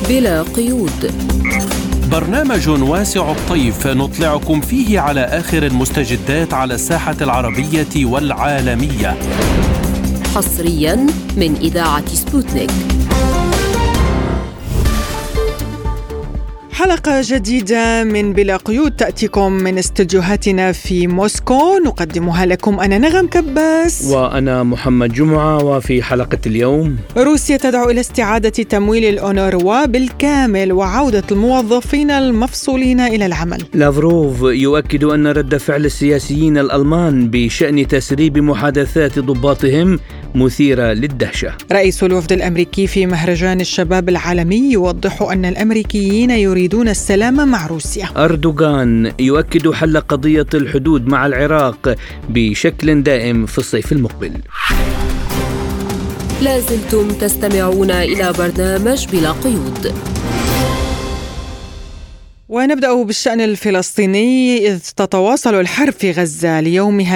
بلا قيود، برنامج واسع الطيف نطلعكم فيه على آخر المستجدات على الساحة العربية والعالمية، حصريا من إذاعة سبوتنيك. حلقة جديدة من بلا قيود تأتيكم من استديوهاتنا في موسكو، نقدمها لكم أنا نغم كباس وأنا محمد جمعة. وفي حلقة اليوم، روسيا تدعو إلى استعادة تمويل الأونروا بالكامل وعودة الموظفين المفصولين إلى العمل. لافروف يؤكد أن رد فعل السياسيين الألمان بشأن تسريب محادثات ضباطهم مثيرة للدهشة. رئيس الوفد الأمريكي في مهرجان الشباب العالمي يوضح أن الأمريكيين يريدون السلام مع روسيا. أردوغان يؤكد حل قضية الحدود مع العراق بشكل دائم في الصيف المقبل. لازلتم تستمعون إلى برنامج بلا قيود. ونبدأ بالشأن الفلسطيني، إذ تتواصل الحرب في غزة ليومها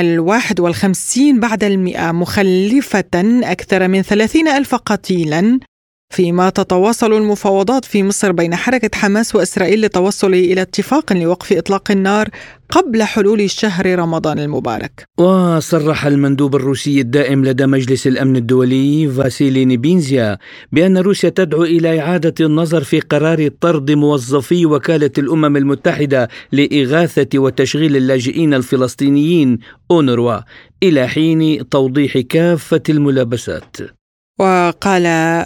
51 بعد 100 مخلفة أكثر من 30,000 قتيلا، فيما تتواصل المفاوضات في مصر بين حركة حماس وإسرائيل للتوصل إلى اتفاق لوقف إطلاق النار قبل حلول شهر رمضان المبارك. وصرح المندوب الروسي الدائم لدى مجلس الأمن الدولي فاسيلي نيبينزيا بأن روسيا تدعو إلى إعادة النظر في قرار طرد موظفي وكالة الأمم المتحدة لإغاثة وتشغيل اللاجئين الفلسطينيين أونروا إلى حين توضيح كافة الملابسات. وقال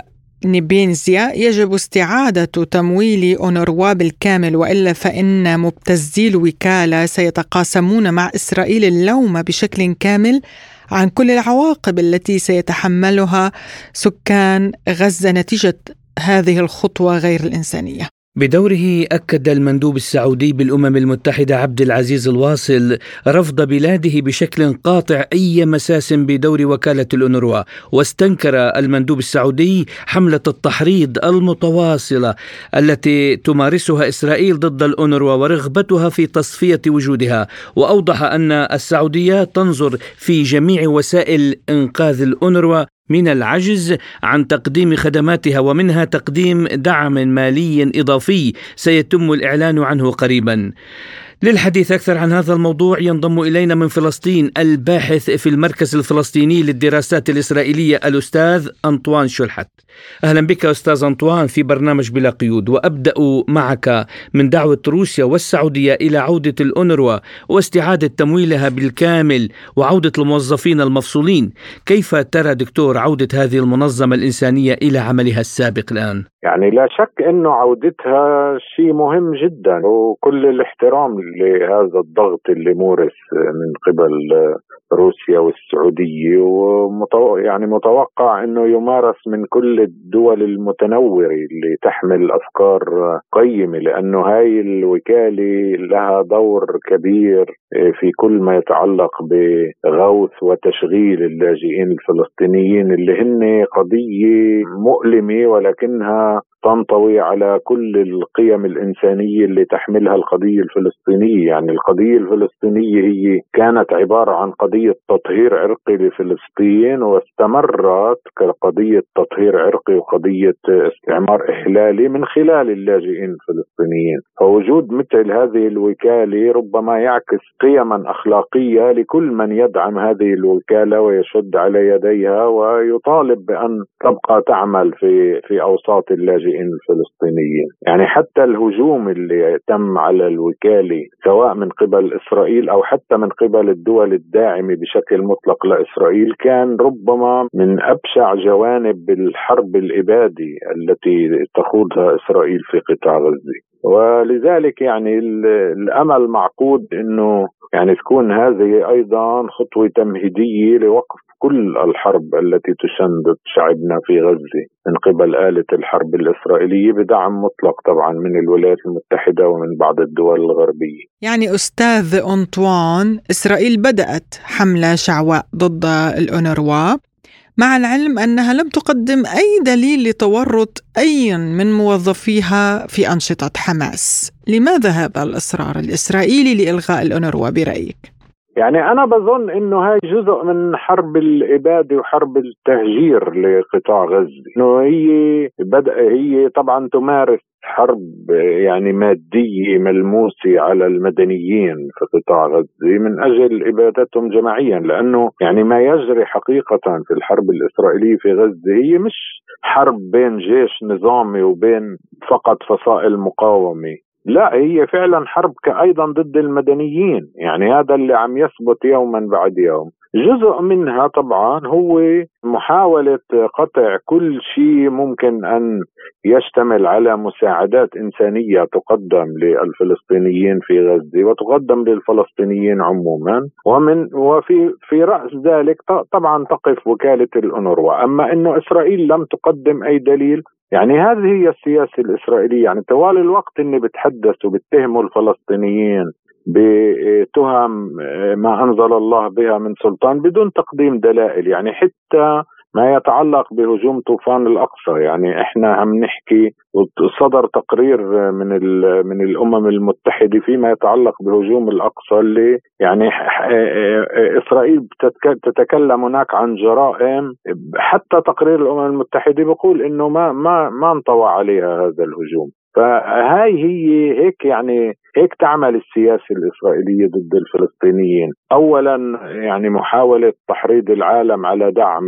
نيبينزيا يجب استعادة تمويل أونروا بالكامل، وإلا فإن مبتزي الوكالة سيتقاسمون مع إسرائيل اللوم بشكل كامل عن كل العواقب التي سيتحملها سكان غزة نتيجة هذه الخطوة غير الإنسانية. بدوره أكد المندوب السعودي بالأمم المتحدة عبد العزيز الواصل رفض بلاده بشكل قاطع أي مساس بدور وكالة الأونروا، واستنكر المندوب السعودي حملة التحريض المتواصلة التي تمارسها إسرائيل ضد الأونروا ورغبتها في تصفية وجودها، وأوضح أن السعودية تنظر في جميع وسائل إنقاذ الأونروا من العجز عن تقديم خدماتها، ومنها تقديم دعم مالي إضافي سيتم الإعلان عنه قريبا. للحديث أكثر عن هذا الموضوع ينضم إلينا من فلسطين الباحث في المركز الفلسطيني للدراسات الإسرائيلية الأستاذ أنطوان شلحت. أهلا بك أستاذ أنطوان في برنامج بلا قيود، وأبدأ معك من دعوة روسيا والسعودية إلى عودة الأونروا واستعادة تمويلها بالكامل وعودة الموظفين المفصولين. كيف ترى دكتور عودة هذه المنظمة الإنسانية إلى عملها السابق الآن؟ يعني لا شك أنه عودتها شيء مهم جدا، وكل الاحترام لهذا الضغط اللي مورس من قبل روسيا والسعودية، يعني متوقع أنه يمارس من كل الدول المتنورة اللي تحمل أفكار قيمة، لأنه هاي الوكالة لها دور كبير في كل ما يتعلق بغوث وتشغيل اللاجئين الفلسطينيين اللي هن قضية مؤلمة، ولكنها تنطوي على كل القيم الإنسانية اللي تحملها القضية الفلسطينية. يعني القضية الفلسطينية هي كانت عبارة عن قضية تطهير عرقي لفلسطين، واستمرت كقضية تطهير عرقي وقضية استعمار إحلالي من خلال اللاجئين الفلسطينيين. فوجود مثل هذه الوكالة ربما يعكس قيما أخلاقية لكل من يدعم هذه الوكالة ويشد على يديها ويطالب بأن تبقى تعمل في أوساط اللاجئين الفلسطينيين. يعني حتى الهجوم اللي تم على الوكالة سواء من قبل إسرائيل أو حتى من قبل الدول الداعمة بشكل مطلق لإسرائيل كان ربما من أبشع جوانب الحرب الإبادي التي تخوضها إسرائيل في قطاع غزة. ولذلك يعني الأمل معقود أنه يعني تكون هذه أيضا خطوة تمهيدية لوقف كل الحرب التي تشند شعبنا في غزة من قبل آلة الحرب الإسرائيلية بدعم مطلق طبعا من الولايات المتحدة ومن بعض الدول الغربية. يعني أستاذ أنطوان، إسرائيل بدأت حملة شعواء ضد الأونروا مع العلم أنها لم تقدم أي دليل لتورط أي من موظفيها في أنشطة حماس. لماذا هذا الإصرار الإسرائيلي لإلغاء الأونروا برأيك؟ يعني أنا بظن إنه هاي جزء من حرب الإبادة وحرب التهجير لقطاع غزة، إنه هي طبعا تمارس حرب يعني مادية ملموسة على المدنيين في قطاع غزة من أجل إبادتهم جماعيا، لأنه يعني ما يجري حقيقة في الحرب الإسرائيلية في غزة هي مش حرب بين جيش نظامي وبين فقط فصائل مقاومة، لا هي فعلا حرب أيضا ضد المدنيين. يعني هذا اللي عم يثبت يوما بعد يوم. جزء منها طبعا هو محاولة قطع كل شيء ممكن أن يشتمل على مساعدات إنسانية تقدم للفلسطينيين في غزة وتقدم للفلسطينيين عموما، وفي رأس ذلك طبعا تقف وكالة الأونروا. أما أنه إسرائيل لم تقدم أي دليل، يعني هذه هي السياسة الإسرائيلية، يعني طوال الوقت إني بتحدث وبتهموا الفلسطينيين بتهم ما أنزل الله بها من سلطان بدون تقديم دلائل. يعني حتى ما يتعلق بهجوم طوفان الأقصى، يعني احنا عم نحكي وصدر تقرير من الأمم المتحدة فيما يتعلق بهجوم الأقصى اللي يعني إسرائيل تتكلم هناك عن جرائم، حتى تقرير الأمم المتحدة بيقول إنه ما انطوى عليها هذا الهجوم. فهاي هي هيك، يعني هيك تعمل السياسة الإسرائيلية ضد الفلسطينيين. أولا يعني محاولة تحريض العالم على دعم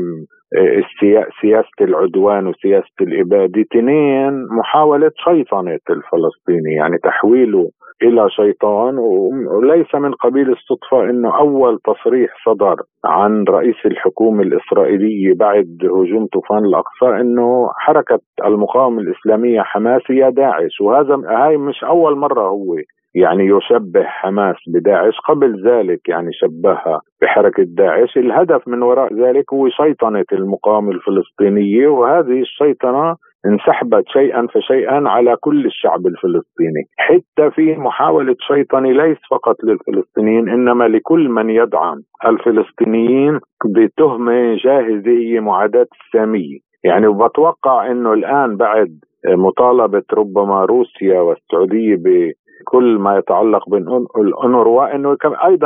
سياسة العدوان وسياسة الإبادة. اثنين، محاولة شيطنة الفلسطيني، يعني تحويله إلى شيطان. وليس من قبيل الصدفة أنه أول تصريح صدر عن رئيس الحكومة الإسرائيلية بعد هجوم طوفان الأقصى أنه حركة المقاومة الإسلامية حماس هي داعش، هاي مش أول مرة هو يعني يشبه حماس بداعش. قبل ذلك يعني شبهها بحركة داعش. الهدف من وراء ذلك هو شيطنة المقاومة الفلسطينية، وهذه الشيطنة انسحبت شيئا فشيئا على كل الشعب الفلسطيني. حتى في محاولة شيطنة ليس فقط للفلسطينيين إنما لكل من يدعم الفلسطينيين بتهمة جاهزة هي معاداة السامية. يعني وبتوقع إنه الآن بعد مطالبة ربما روسيا والسعودية كل ما يتعلق بالأونروا أنه أيضا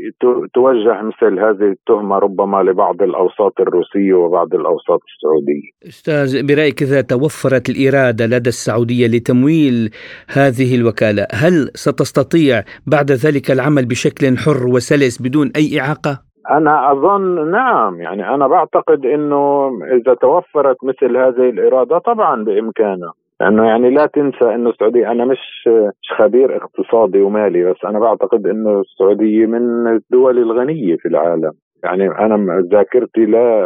توجه مثل هذه التهمة ربما لبعض الأوساط الروسية وبعض الأوساط السعودية. أستاذ، برأيك إذا توفرت الإرادة لدى السعودية لتمويل هذه الوكالة، هل ستستطيع بعد ذلك العمل بشكل حر وسلس بدون أي إعاقة؟ أنا أظن نعم، يعني أنا بعتقد أنه إذا توفرت مثل هذه الإرادة طبعا بإمكانه. لأنه يعني لا تنسى أنه السعودية، أنا مش خبير اقتصادي ومالي، بس أنا بعتقد أنه السعودية من الدول الغنية في العالم. يعني أنا ذاكرتي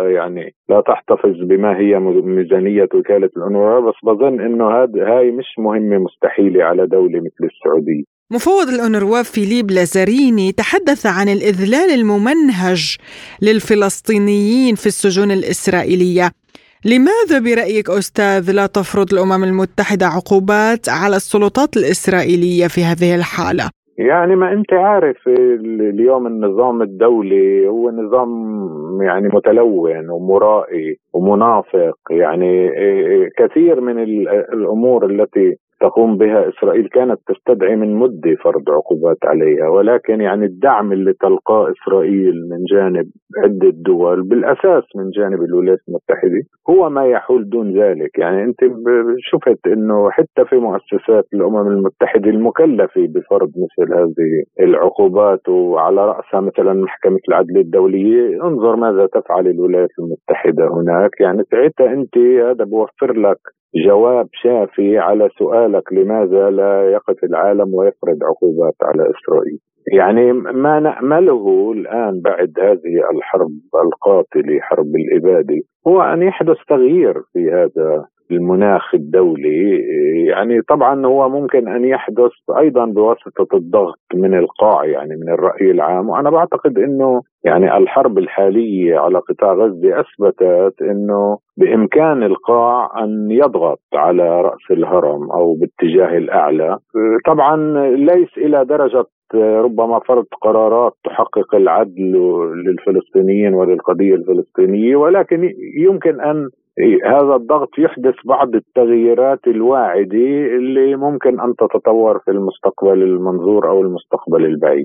لا تحتفظ بما هي ميزانية وكالة الأونروا، بس بظن أنه هاي مش مهمة مستحيلة على دولة مثل السعودية. مفوض الأونروا فيليب لازاريني تحدث عن الإذلال الممنهج للفلسطينيين في السجون الإسرائيلية. لماذا برأيك أستاذ لا تفرض الأمم المتحدة عقوبات على السلطات الإسرائيلية في هذه الحالة؟ يعني ما أنت عارف اليوم النظام الدولي هو نظام يعني متلون ومرائي ومنافق. يعني كثير من الأمور التي تقوم بها إسرائيل كانت تستدعي من مدة فرض عقوبات عليها، ولكن يعني الدعم اللي تلقاه إسرائيل من جانب عدة دول بالأساس من جانب الولايات المتحدة هو ما يحول دون ذلك. يعني أنت شفت أنه حتى في مؤسسات الأمم المتحدة المكلفة بفرض مثل هذه العقوبات وعلى رأسها مثلا محكمة العدل الدولية، انظر ماذا تفعل الولايات المتحدة هناك. يعني ساعتها أنت هذا بوفر لك جواب شافي على سؤالك لماذا لا يقف العالم ويفرض عقوبات على إسرائيل. يعني ما نأمله الآن بعد هذه الحرب القاتلة، حرب الإبادة، هو أن يحدث تغيير في هذا المناخ الدولي. يعني طبعا هو ممكن أن يحدث أيضا بواسطة الضغط من القاع، يعني من الرأي العام. وأنا بعتقد أنه يعني الحرب الحالية على قطاع غزة أثبتت أنه بإمكان القاع أن يضغط على رأس الهرم أو باتجاه الأعلى. طبعا ليس إلى درجة ربما فرض قرارات تحقق العدل للفلسطينيين وللقضية الفلسطينية، ولكن يمكن أن هذا الضغط يحدث بعض التغييرات الواعدة اللي ممكن أن تتطور في المستقبل المنظور أو المستقبل البعيد.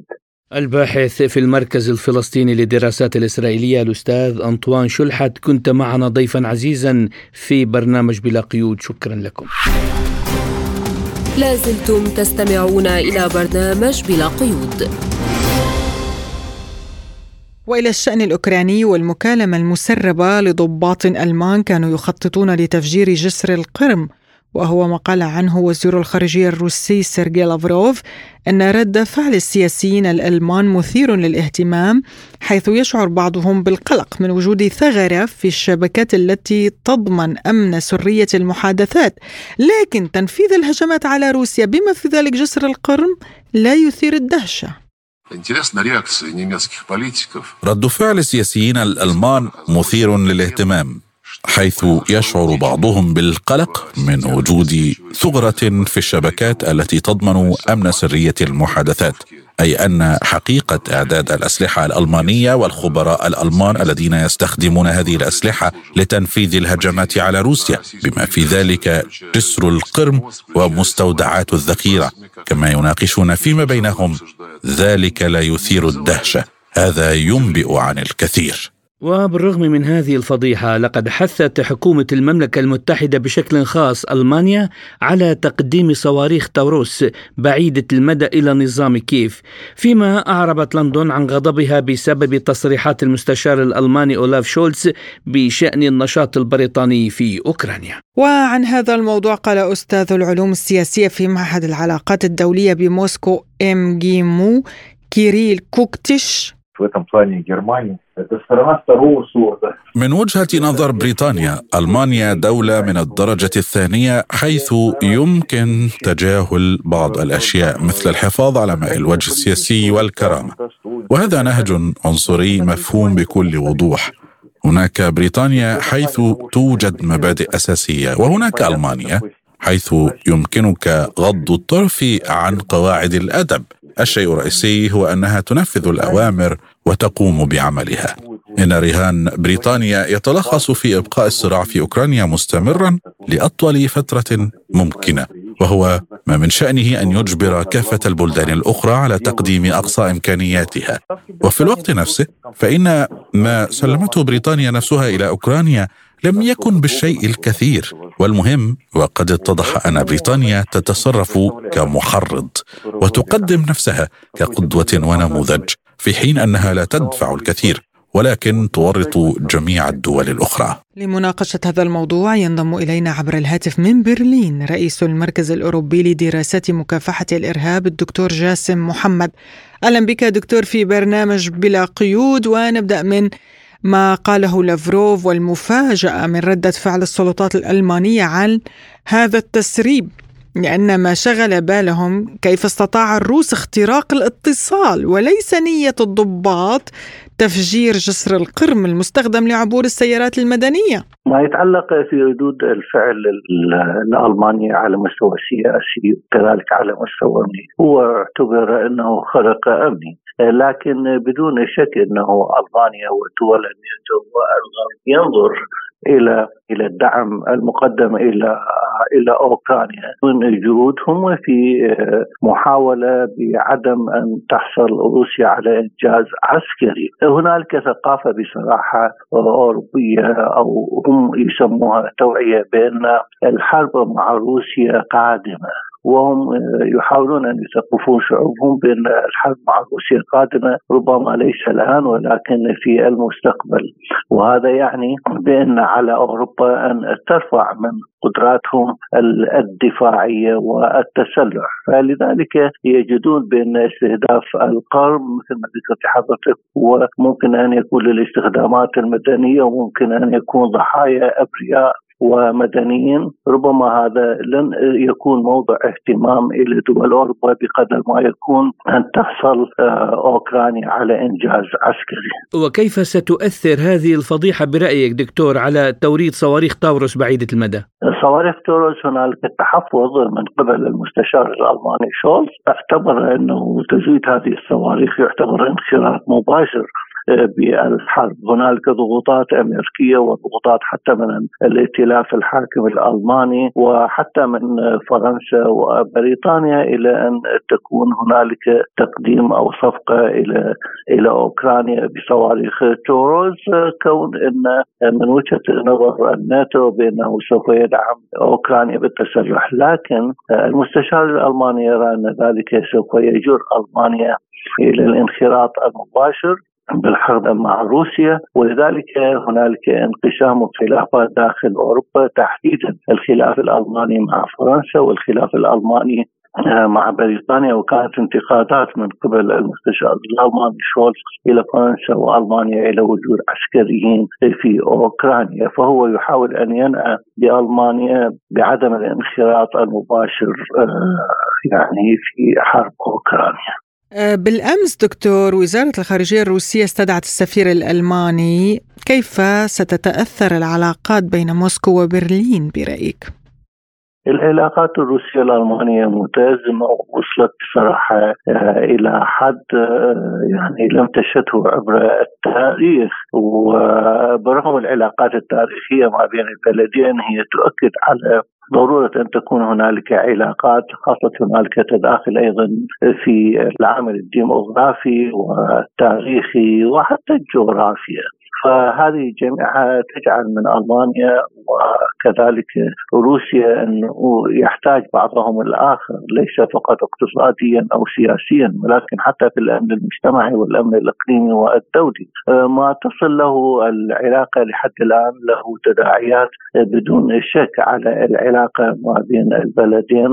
الباحث في المركز الفلسطيني للدراسات الإسرائيلية الأستاذ أنطوان شلحت، كنت معنا ضيفا عزيزا في برنامج بلا قيود. شكرا لكم. لازلتم تستمعون إلى برنامج بلا قيود. وإلى الشأن الأوكراني والمكالمة المسربة لضباط ألمان كانوا يخططون لتفجير جسر القرم، وهو ما قال عنه وزير الخارجية الروسي سيرجي لافروف أن رد فعل السياسيين الألمان مثير للاهتمام، حيث يشعر بعضهم بالقلق من وجود ثغرة في الشبكات التي تضمن أمن سرية المحادثات، لكن تنفيذ الهجمات على روسيا بما في ذلك جسر القرم لا يثير الدهشة. رد فعل السياسيين الألمان مثير للاهتمام، حيث يشعر بعضهم بالقلق من وجود ثغرة في الشبكات التي تضمن أمن سرية المحادثات، أي أن حقيقة إعداد الأسلحة الألمانية والخبراء الألمان الذين يستخدمون هذه الأسلحة لتنفيذ الهجمات على روسيا بما في ذلك جسر القرم ومستودعات الذخيرة، كما يناقشون فيما بينهم، ذلك لا يثير الدهشة، هذا ينبئ عن الكثير. وبالرغم من هذه الفضيحة، لقد حثت حكومة المملكة المتحدة بشكل خاص ألمانيا على تقديم صواريخ تاوروس بعيدة المدى إلى نظام كييف، فيما أعربت لندن عن غضبها بسبب تصريحات المستشار الألماني أولاف شولتز بشأن النشاط البريطاني في أوكرانيا. وعن هذا الموضوع قال أستاذ العلوم السياسية في معهد العلاقات الدولية بموسكو MGMU كيريل كوكتش: من وجهة نظر بريطانيا، ألمانيا دولة من الدرجة الثانية، حيث يمكن تجاهل بعض الأشياء مثل الحفاظ على ماء الوجه السياسي والكرامة، وهذا نهج عنصري مفهوم بكل وضوح. هناك بريطانيا حيث توجد مبادئ أساسية، وهناك ألمانيا حيث يمكنك غض الطرف عن قواعد الأدب. الشيء الرئيسي هو أنها تنفذ الأوامر وتقوم بعملها. إن رهان بريطانيا يتلخص في إبقاء الصراع في أوكرانيا مستمرا لأطول فترة ممكنة، وهو ما من شأنه أن يجبر كافة البلدان الأخرى على تقديم أقصى إمكانياتها. وفي الوقت نفسه فإن ما سلمته بريطانيا نفسها إلى أوكرانيا لم يكن بالشيء الكثير، والمهم وقد اتضح أن بريطانيا تتصرف كمحرض وتقدم نفسها كقدوة ونموذج، في حين أنها لا تدفع الكثير ولكن تورط جميع الدول الأخرى. لمناقشة هذا الموضوع ينضم إلينا عبر الهاتف من برلين رئيس المركز الأوروبي لدراسات مكافحة الإرهاب الدكتور جاسم محمد. أهلا بك دكتور في برنامج بلا قيود، ونبدأ من ما قاله لافروف والمفاجأة من ردة فعل السلطات الألمانية عن هذا التسريب، لأن ما شغل بالهم كيف استطاع الروس اختراق الاتصال وليس نية الضباط تفجير جسر القرم المستخدم لعبور السيارات المدنية. ما يتعلق في ردود الفعل الألماني على مستوى السياسي وكذلك على مستوى أمني، هو اعتبر أنه خرق أمني، لكن بدون شك أنه ألمانيا والدول الناتو والغرب ينظر إلى الدعم المقدم إلى أوكرانيا من جهودهم في محاولة بعدم أن تحصل روسيا على إنجاز عسكري. هنالك ثقافة بصراحة أوروبية أو هم يسموها توعية بأن الحرب مع روسيا قادمة، وهم يحاولون أن يثقفون شعوبهم بأن الحرب مع روسيا قادمة، ربما ليس الآن ولكن في المستقبل، وهذا يعني بأن على أوروبا أن ترفع من قدراتهم الدفاعية والتسلح، فلذلك يجدون بأن استهداف القرم مثل ما ذكرت حضرتك هو ممكن أن يكون للاستخدامات المدنية وممكن أن يكون ضحايا أبرياء ومدنيين. ربما هذا لن يكون موضع اهتمام إلى دول أوروبا بقدر ما يكون أن تحصل أوكرانيا على إنجاز عسكري. وكيف ستؤثر هذه الفضيحة برأيك دكتور على توريد صواريخ تاوروس بعيدة المدى؟ صواريخ تاوروس هنالك تحفظ من قبل المستشار الألماني شولتز، اعتبر أنه تزويد هذه الصواريخ يعتبر انخراط مباشر بالحرب. هنالك ضغوطات أمريكية وضغوطات حتى من الائتلاف الحاكم الألماني وحتى من فرنسا وبريطانيا إلى أن تكون هنالك تقديم أو صفقة إلى أوكرانيا بصواريخ توروز، كون أن من وجهة نظر الناتو بأنه سوف يدعم أوكرانيا بالتسلح، لكن المستشار الألماني يرى أن ذلك سوف يجر ألمانيا إلى الانخراط المباشر بالحرب مع روسيا، ولذلك هنالك انقسام وخلافات داخل أوروبا، تحديدا الخلاف الألماني مع فرنسا والخلاف الألماني مع بريطانيا. وكانت انتقادات من قبل المستشار الألماني شولز إلى فرنسا وألمانيا إلى وجود عسكريين في أوكرانيا، فهو يحاول أن ينأى بألمانيا بعدم الانخراط المباشر يعني في حرب أوكرانيا. بالأمس دكتور وزارة الخارجية الروسية استدعت السفير الألماني، كيف ستتأثر العلاقات بين موسكو وبرلين برأيك؟ العلاقات الروسية الألمانية متزامة ووصلت بصراحة إلى حد يعني لم تشهده عبر التاريخ، وبرغم العلاقات التاريخية ما بين البلدين هي تؤكد على ضرورة أن تكون هنالك علاقات، خاصة هنالك تداخل أيضا في العامل الديموغرافي والتاريخي وحتى الجغرافيا. فهذه جميعها تجعل من ألمانيا وكذلك روسيا أنه يحتاج بعضهم الآخر، ليس فقط اقتصاديا أو سياسيا ولكن حتى في الأمن المجتمعي والأمن الإقليمي والدولي. ما تصل له العلاقة لحد الآن له تداعيات بدون شك على العلاقة ما بين البلدين،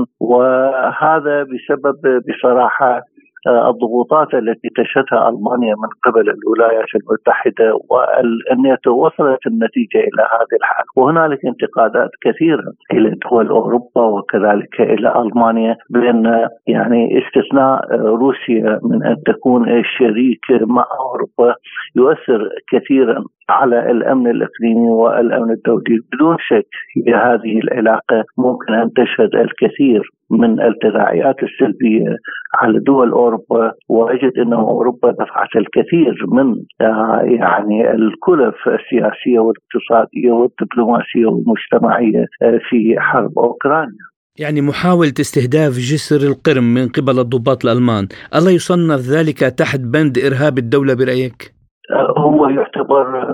وهذا بسبب بصراحة الضغوطات التي تشهدها ألمانيا من قبل الولايات المتحدة والناتو وصلت النتيجة إلى هذه الحال. وهنالك انتقادات كثيرة إلى دول أوروبا وكذلك إلى ألمانيا بأن يعني استثناء روسيا من أن تكون شريك مع أوروبا يؤثر كثيرا على الأمن الإقليمي والأمن الدولي. بدون شك هذه العلاقة ممكن أن تشهد الكثير من التداعيات السلبية على دول أوروبا، وأجد أن أوروبا دفعت الكثير من يعني الكلف السياسية والاقتصادية والدبلوماسية والمجتمعية في حرب أوكرانيا. يعني محاولة استهداف جسر القرم من قبل الضباط الألمان، ألا يصنف ذلك تحت بند إرهاب الدولة برأيك؟ هو يعتبر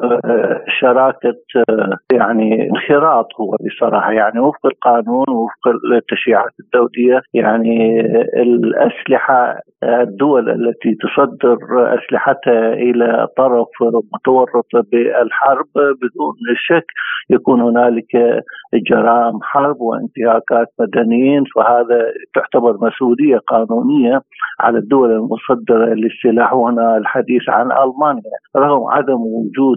شراكة يعني انخراط، هو بصراحة يعني وفق القانون وفق التشريعات الدولية. يعني الأسلحة، الدول التي تصدر أسلحتها إلى طرف متورط بالحرب بدون شك يكون هنالك جرائم حرب وانتهاكات مدنيين، فهذا تعتبر مسؤولية قانونية على الدول المصدرة للسلاح. وهنا الحديث عن ألمانيا رغم عدم وجود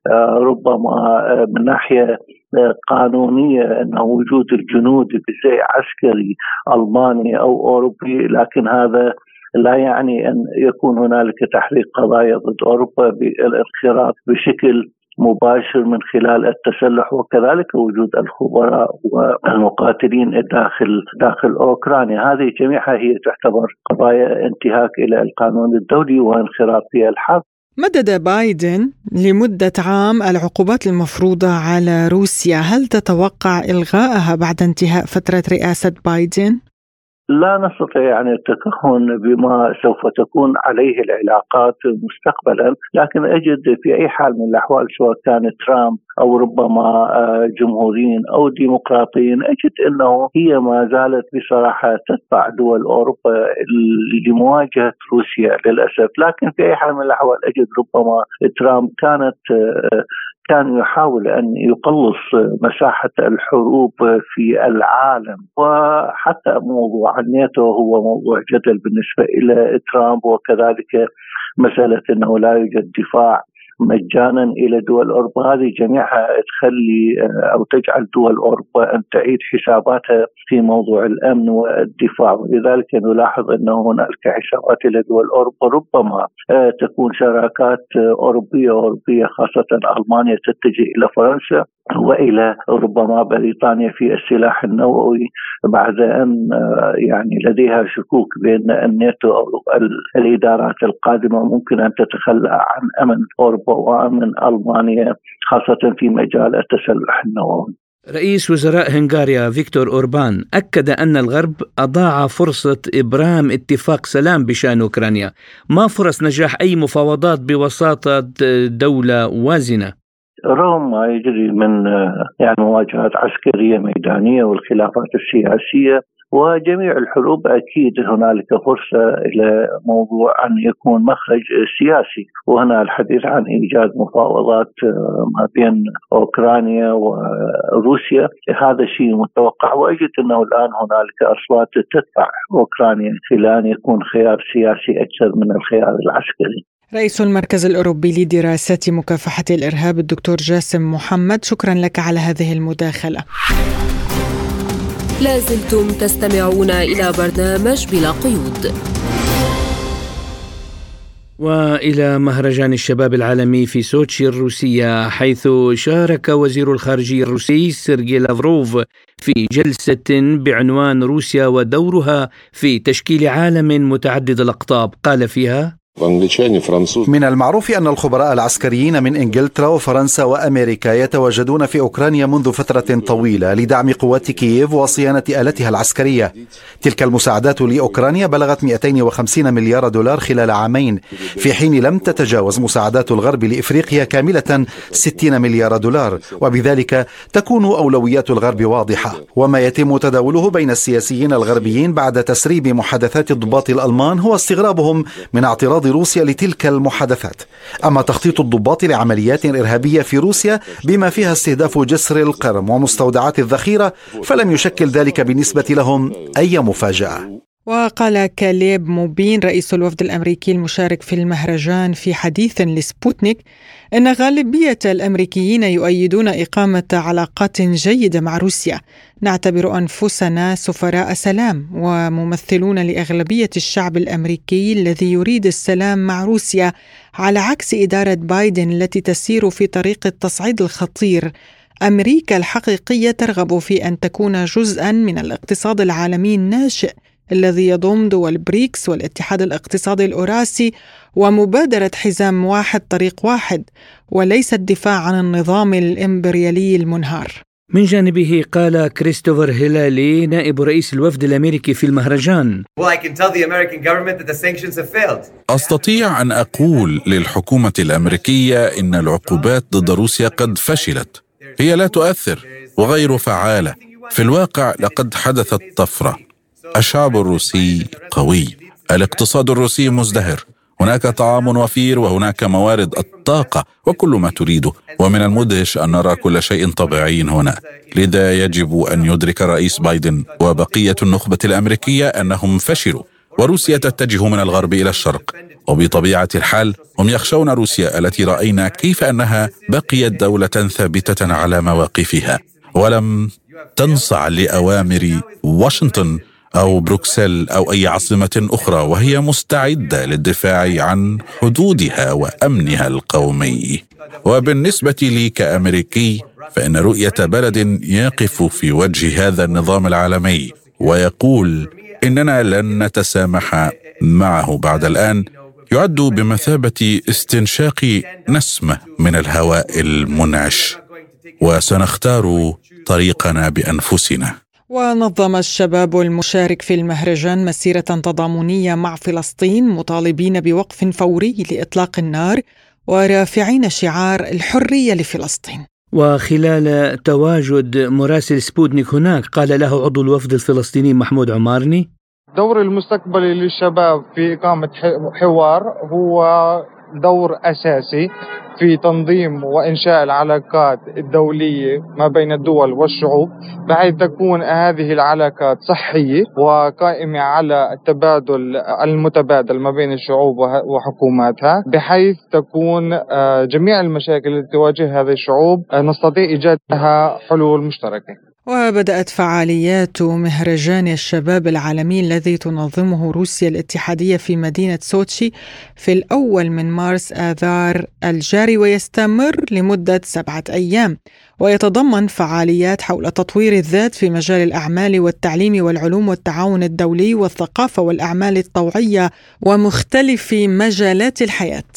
ربما من ناحية قانونية أنه وجود الجنود بزي عسكري ألماني أو أوروبي، لكن هذا لا يعني أن يكون هنالك تحريك قضايا ضد أوروبا بالانخراط بشكل مباشر من خلال التسلح وكذلك وجود الخبراء والمقاتلين داخل أوكرانيا. هذه جميعها هي تعتبر قضايا انتهاك إلى القانون الدولي وانخراط في الحرب. مدد بايدن لمدة عام العقوبات المفروضة على روسيا، هل تتوقع إلغائها بعد انتهاء فترة رئاسة بايدن؟ لا نستطيع يعني التكهن بما سوف تكون عليه العلاقات مستقبلا، لكن أجد في أي حال من الأحوال سواء كان ترامب أو ربما جمهوريين أو ديمقراطيين، أجد أنه هي ما زالت بصراحة تدفع دول أوروبا لمواجهة روسيا للأسف. لكن في أي حال من الأحوال أجد ربما ترامب كان يحاول أن يقلص مساحة الحروب في العالم، وحتى موضوع الناتو هو موضوع جدل بالنسبة إلى ترامب، وكذلك مسألة أنه لا يوجد دفاع مجانا إلى دول أوروبا. هذه جميعها تخلي أو تجعل دول أوروبا أن تعيد حساباتها في موضوع الأمن والدفاع، ولذلك نلاحظ أنه هناك حسابات إلى دول أوروبا ربما تكون شراكات أوروبية خاصة ألمانيا تتجه إلى فرنسا، وإلى ربما بريطانيا في السلاح النووي بعد أن يعني لديها شكوك بأن الناتو أو الإدارات القادمة ممكن أن تتخلى عن أمن أوروبا وأمن ألمانيا خاصة في مجال التسلح النووي. رئيس وزراء هنغاريا فيكتور أوربان أكد أن الغرب أضاع فرصة إبرام اتفاق سلام بشأن أوكرانيا. ما فرص نجاح أي مفاوضات بوساطة دولة وازنة؟ رغم ما يجري من يعني مواجهات عسكرية ميدانية والخلافات السياسية وجميع الحروب، أكيد هنالك فرصة إلى موضوع أن يكون مخرج سياسي، وهنا الحديث عن إيجاد مفاوضات ما بين أوكرانيا وروسيا. هذا شيء متوقع، وأجد أنه الآن هنالك أصوات تدفع أوكرانيا إلى أن يكون خيار سياسي أكثر من الخيار العسكري. رئيس المركز الأوروبي لدراسات مكافحة الإرهاب الدكتور جاسم محمد، شكرا لك على هذه المداخلة. لازلتم تستمعون إلى برنامج بلا قيود. وإلى مهرجان الشباب العالمي في سوتشي الروسية، حيث شارك وزير الخارجية الروسي سيرجي لافروف في جلسة بعنوان روسيا ودورها في تشكيل عالم متعدد الأقطاب. قال فيها: من المعروف أن الخبراء العسكريين من إنجلترا وفرنسا وأمريكا يتواجدون في أوكرانيا منذ فترة طويلة لدعم قوات كييف وصيانة آلتها العسكرية. تلك المساعدات لأوكرانيا بلغت 250 مليار دولار خلال عامين، في حين لم تتجاوز مساعدات الغرب لإفريقيا كاملة 60 مليار دولار، وبذلك تكون أولويات الغرب واضحة. وما يتم تداوله بين السياسيين الغربيين بعد تسريب محادثات الضباط الألمان هو استغرابهم من اعتراض روسيا لتلك المحادثات. أما تخطيط الضباط لعمليات إرهابية في روسيا بما فيها استهداف جسر القرم ومستودعات الذخيرة فلم يشكل ذلك بالنسبة لهم أي مفاجأة. وقال كاليب موبين رئيس الوفد الأمريكي المشارك في المهرجان في حديث لسبوتنيك أن غالبية الأمريكيين يؤيدون إقامة علاقات جيدة مع روسيا. نعتبر أنفسنا سفراء سلام وممثلون لأغلبية الشعب الأمريكي الذي يريد السلام مع روسيا، على عكس إدارة بايدن التي تسير في طريق التصعيد الخطير. أمريكا الحقيقية ترغب في أن تكون جزءا من الاقتصاد العالمي الناشئ الذي يضم دول بريكس والاتحاد الاقتصادي الأوراسي ومبادرة حزام واحد طريق واحد، وليس الدفاع عن النظام الإمبريالي المنهار. من جانبه قال كريستوفر هيلالي نائب رئيس الوفد الأمريكي في المهرجان: أستطيع أن أقول للحكومة الأمريكية إن العقوبات ضد روسيا قد فشلت، هي لا تؤثر وغير فعالة. في الواقع لقد حدثت طفرة. الشعب الروسي قوي، الاقتصاد الروسي مزدهر، هناك طعام وفير وهناك موارد الطاقة وكل ما تريده، ومن المدهش أن نرى كل شيء طبيعي هنا. لذا يجب أن يدرك الرئيس بايدن وبقية النخبة الأمريكية أنهم فشلوا، وروسيا تتجه من الغرب إلى الشرق، وبطبيعة الحال هم يخشون روسيا التي رأينا كيف أنها بقيت دولة ثابتة على مواقفها ولم تنصاع لأوامر واشنطن أو بروكسل أو أي عاصمة أخرى، وهي مستعدة للدفاع عن حدودها وأمنها القومي. وبالنسبة لي كأمريكي فإن رؤية بلد يقف في وجه هذا النظام العالمي ويقول إننا لن نتسامح معه بعد الآن يعد بمثابة استنشاق نسمة من الهواء المنعش، وسنختار طريقنا بأنفسنا. ونظم الشباب المشارك في المهرجان مسيرة تضامنية مع فلسطين مطالبين بوقف فوري لإطلاق النار ورافعين شعار الحرية لفلسطين. وخلال تواجد مراسل سبوتنيك هناك قال له عضو الوفد الفلسطيني محمود عمارني: دور المستقبلي للشباب في إقامة حوار هو دور أساسي في تنظيم وإنشاء العلاقات الدولية ما بين الدول والشعوب، بحيث تكون هذه العلاقات صحية وقائمة على التبادل المتبادل ما بين الشعوب وحكوماتها، بحيث تكون جميع المشاكل التي تواجه هذه الشعوب نستطيع إيجادها حلول مشتركة. وبدأت فعاليات مهرجان الشباب العالمي الذي تنظمه روسيا الاتحادية في مدينة سوتشي في الأول من مارس آذار الجاري، ويستمر لمدة 7 أيام، ويتضمن فعاليات حول تطوير الذات في مجال الأعمال والتعليم والعلوم والتعاون الدولي والثقافة والأعمال الطوعية ومختلف مجالات الحياة.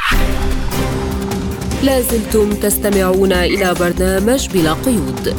لازلتم تستمعون إلى برنامج بلا قيود.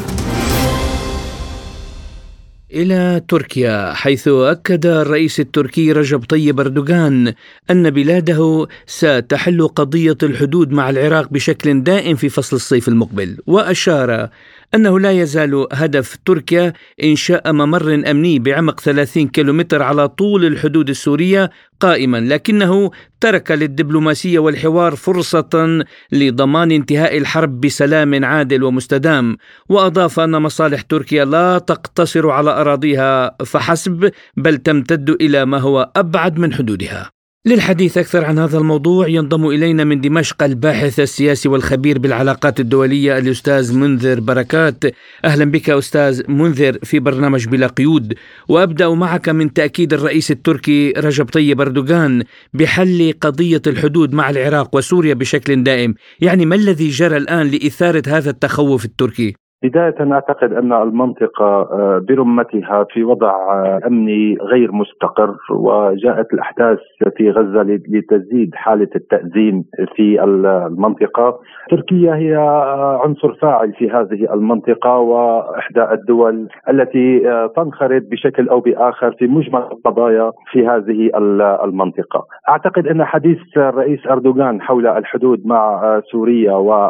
إلى تركيا، حيث أكد الرئيس التركي رجب طيب أردوغان أن بلاده ستحل قضية الحدود مع العراق بشكل دائم في فصل الصيف المقبل، وأشار أنه لا يزال هدف تركيا إنشاء ممر أمني بعمق 30 كيلومتر على طول الحدود السورية قائما، لكنه ترك للدبلوماسية والحوار فرصة لضمان انتهاء الحرب بسلام عادل ومستدام. وأضاف أن مصالح تركيا لا تقتصر على أراضيها فحسب، بل تمتد إلى ما هو أبعد من حدودها. للحديث أكثر عن هذا الموضوع ينضم إلينا من دمشق الباحث السياسي والخبير بالعلاقات الدولية الأستاذ منذر بركات. أهلا بك أستاذ منذر في برنامج بلا قيود، وأبدأ معك من تأكيد الرئيس التركي رجب طيب أردوغان بحل قضية الحدود مع العراق وسوريا بشكل دائم. يعني ما الذي جرى الآن لإثارة هذا التخوف التركي؟ بداية أعتقد أن المنطقة برمتها في وضع أمني غير مستقر، وجاءت الأحداث في غزة لتزيد حالة التأزيم في المنطقة. تركيا هي عنصر فاعل في هذه المنطقة، وإحدى الدول التي تنخرط بشكل أو بآخر في مجمل القضايا في هذه المنطقة. أعتقد أن حديث الرئيس أردوغان حول الحدود مع سوريا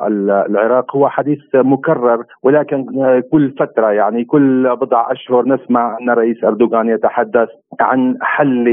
والعراق هو حديث مكرر، ولكن كل فترة يعني كل بضع أشهر نسمع أن الرئيس أردوغان يتحدث عن حل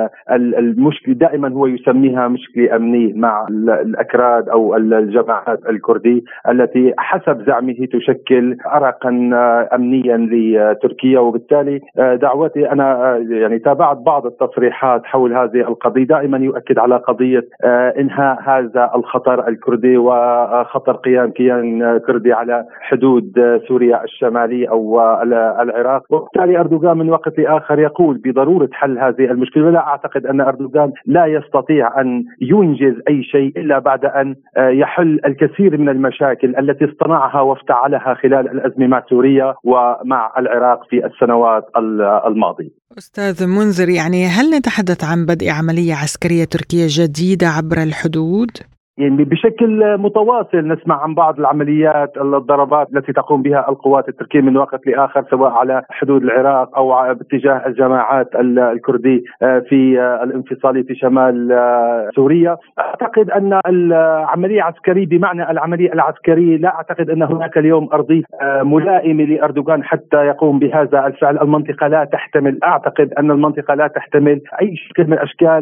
المشكلة. دائما هو يسميها مشكلة أمنية مع الأكراد أو الجماعات الكردية التي حسب زعمه تشكل عرقا أمنيا لتركيا. وبالتالي دعوتي أنا يعني تابعت بعض التصريحات حول هذه القضية، دائما يؤكد على قضية إنهاء هذا الخطر الكردي وخطر قيام كيان كردي على حدود سوريا الشمالية أو العراق. وبالتالي أردوغان من وقت لآخر يقول بضرورة حل هذه المشكلة، ولا أعتقد أن أردوغان لا يستطيع أن ينجز أي شيء إلا بعد أن يحل الكثير من المشاكل التي اصطنعها وافتعلها خلال الأزمة مع سوريا ومع العراق في السنوات الماضية. أستاذ منذر، يعني هل نتحدث عن بدء عملية عسكرية تركية جديدة عبر الحدود؟ يعني بشكل متواصل نسمع عن بعض العمليات الضربات التي تقوم بها القوات التركية من وقت لآخر، سواء على حدود العراق أو باتجاه الجماعات الكردية في الانفصالي في شمال سوريا. أعتقد أن العملية العسكرية بمعنى العملية العسكرية لا أعتقد أن هناك اليوم أرضية ملائمة لأردوغان حتى يقوم بهذا الفعل. المنطقة لا تحتمل، أعتقد أن المنطقة لا تحتمل أي شكل من أشكال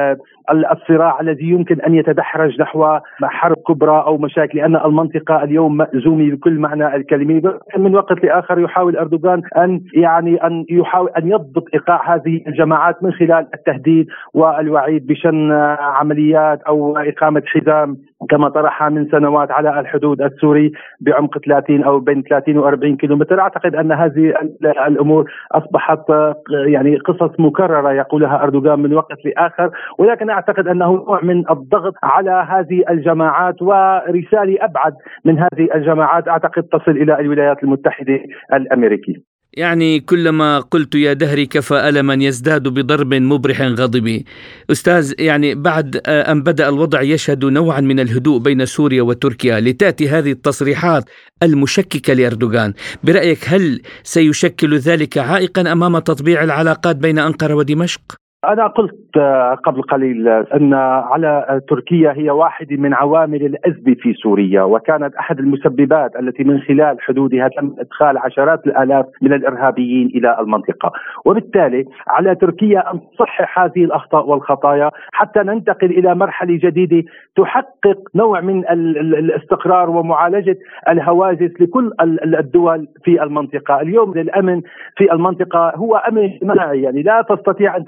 الصراع الذي يمكن أن يتدحرج نحو حرب كبرى أو مشاكل، لأن المنطقة اليوم مأزومة بكل معنى الكلمة. من وقت لآخر يحاول أردوغان أن يحاول أن يضبط إيقاع هذه الجماعات من خلال التهديد والوعيد بشن عمليات أو إقامة حزام كما طرحها من سنوات على الحدود السوري بعمق 30 أو بين 30 و40 كيلومتر. أعتقد أن هذه الأمور أصبحت يعني قصص مكررة يقولها أردوغان من وقت لآخر، ولكن أعتقد أنه نوع من الضغط على هذه الجماعات ورسالة أبعد من هذه الجماعات أعتقد تصل إلى الولايات المتحدة الأمريكية. يعني كلما قلت يا دهري كفى ألما يزداد بضرب مبرح غضبي. أستاذ، يعني بعد أن بدأ الوضع يشهد نوعا من الهدوء بين سوريا وتركيا، لتأتي هذه التصريحات المشككة لأردوغان، برأيك هل سيشكل ذلك عائقا أمام تطبيع العلاقات بين أنقرة ودمشق؟ أنا قلت قبل قليل أن على تركيا هي واحدة من عوامل الأزمة في سوريا، وكانت أحد المسببات التي من خلال حدودها تم إدخال عشرات الآلاف من الإرهابيين إلى المنطقة. وبالتالي على تركيا أن تصحح هذه الأخطاء والخطايا حتى ننتقل إلى مرحلة جديدة تحقق نوع من الاستقرار ومعالجة الهواجس لكل الدول في المنطقة. اليوم الأمن في المنطقة هو أمن اجتماعي، يعني لا تستطيع أن تقول أنت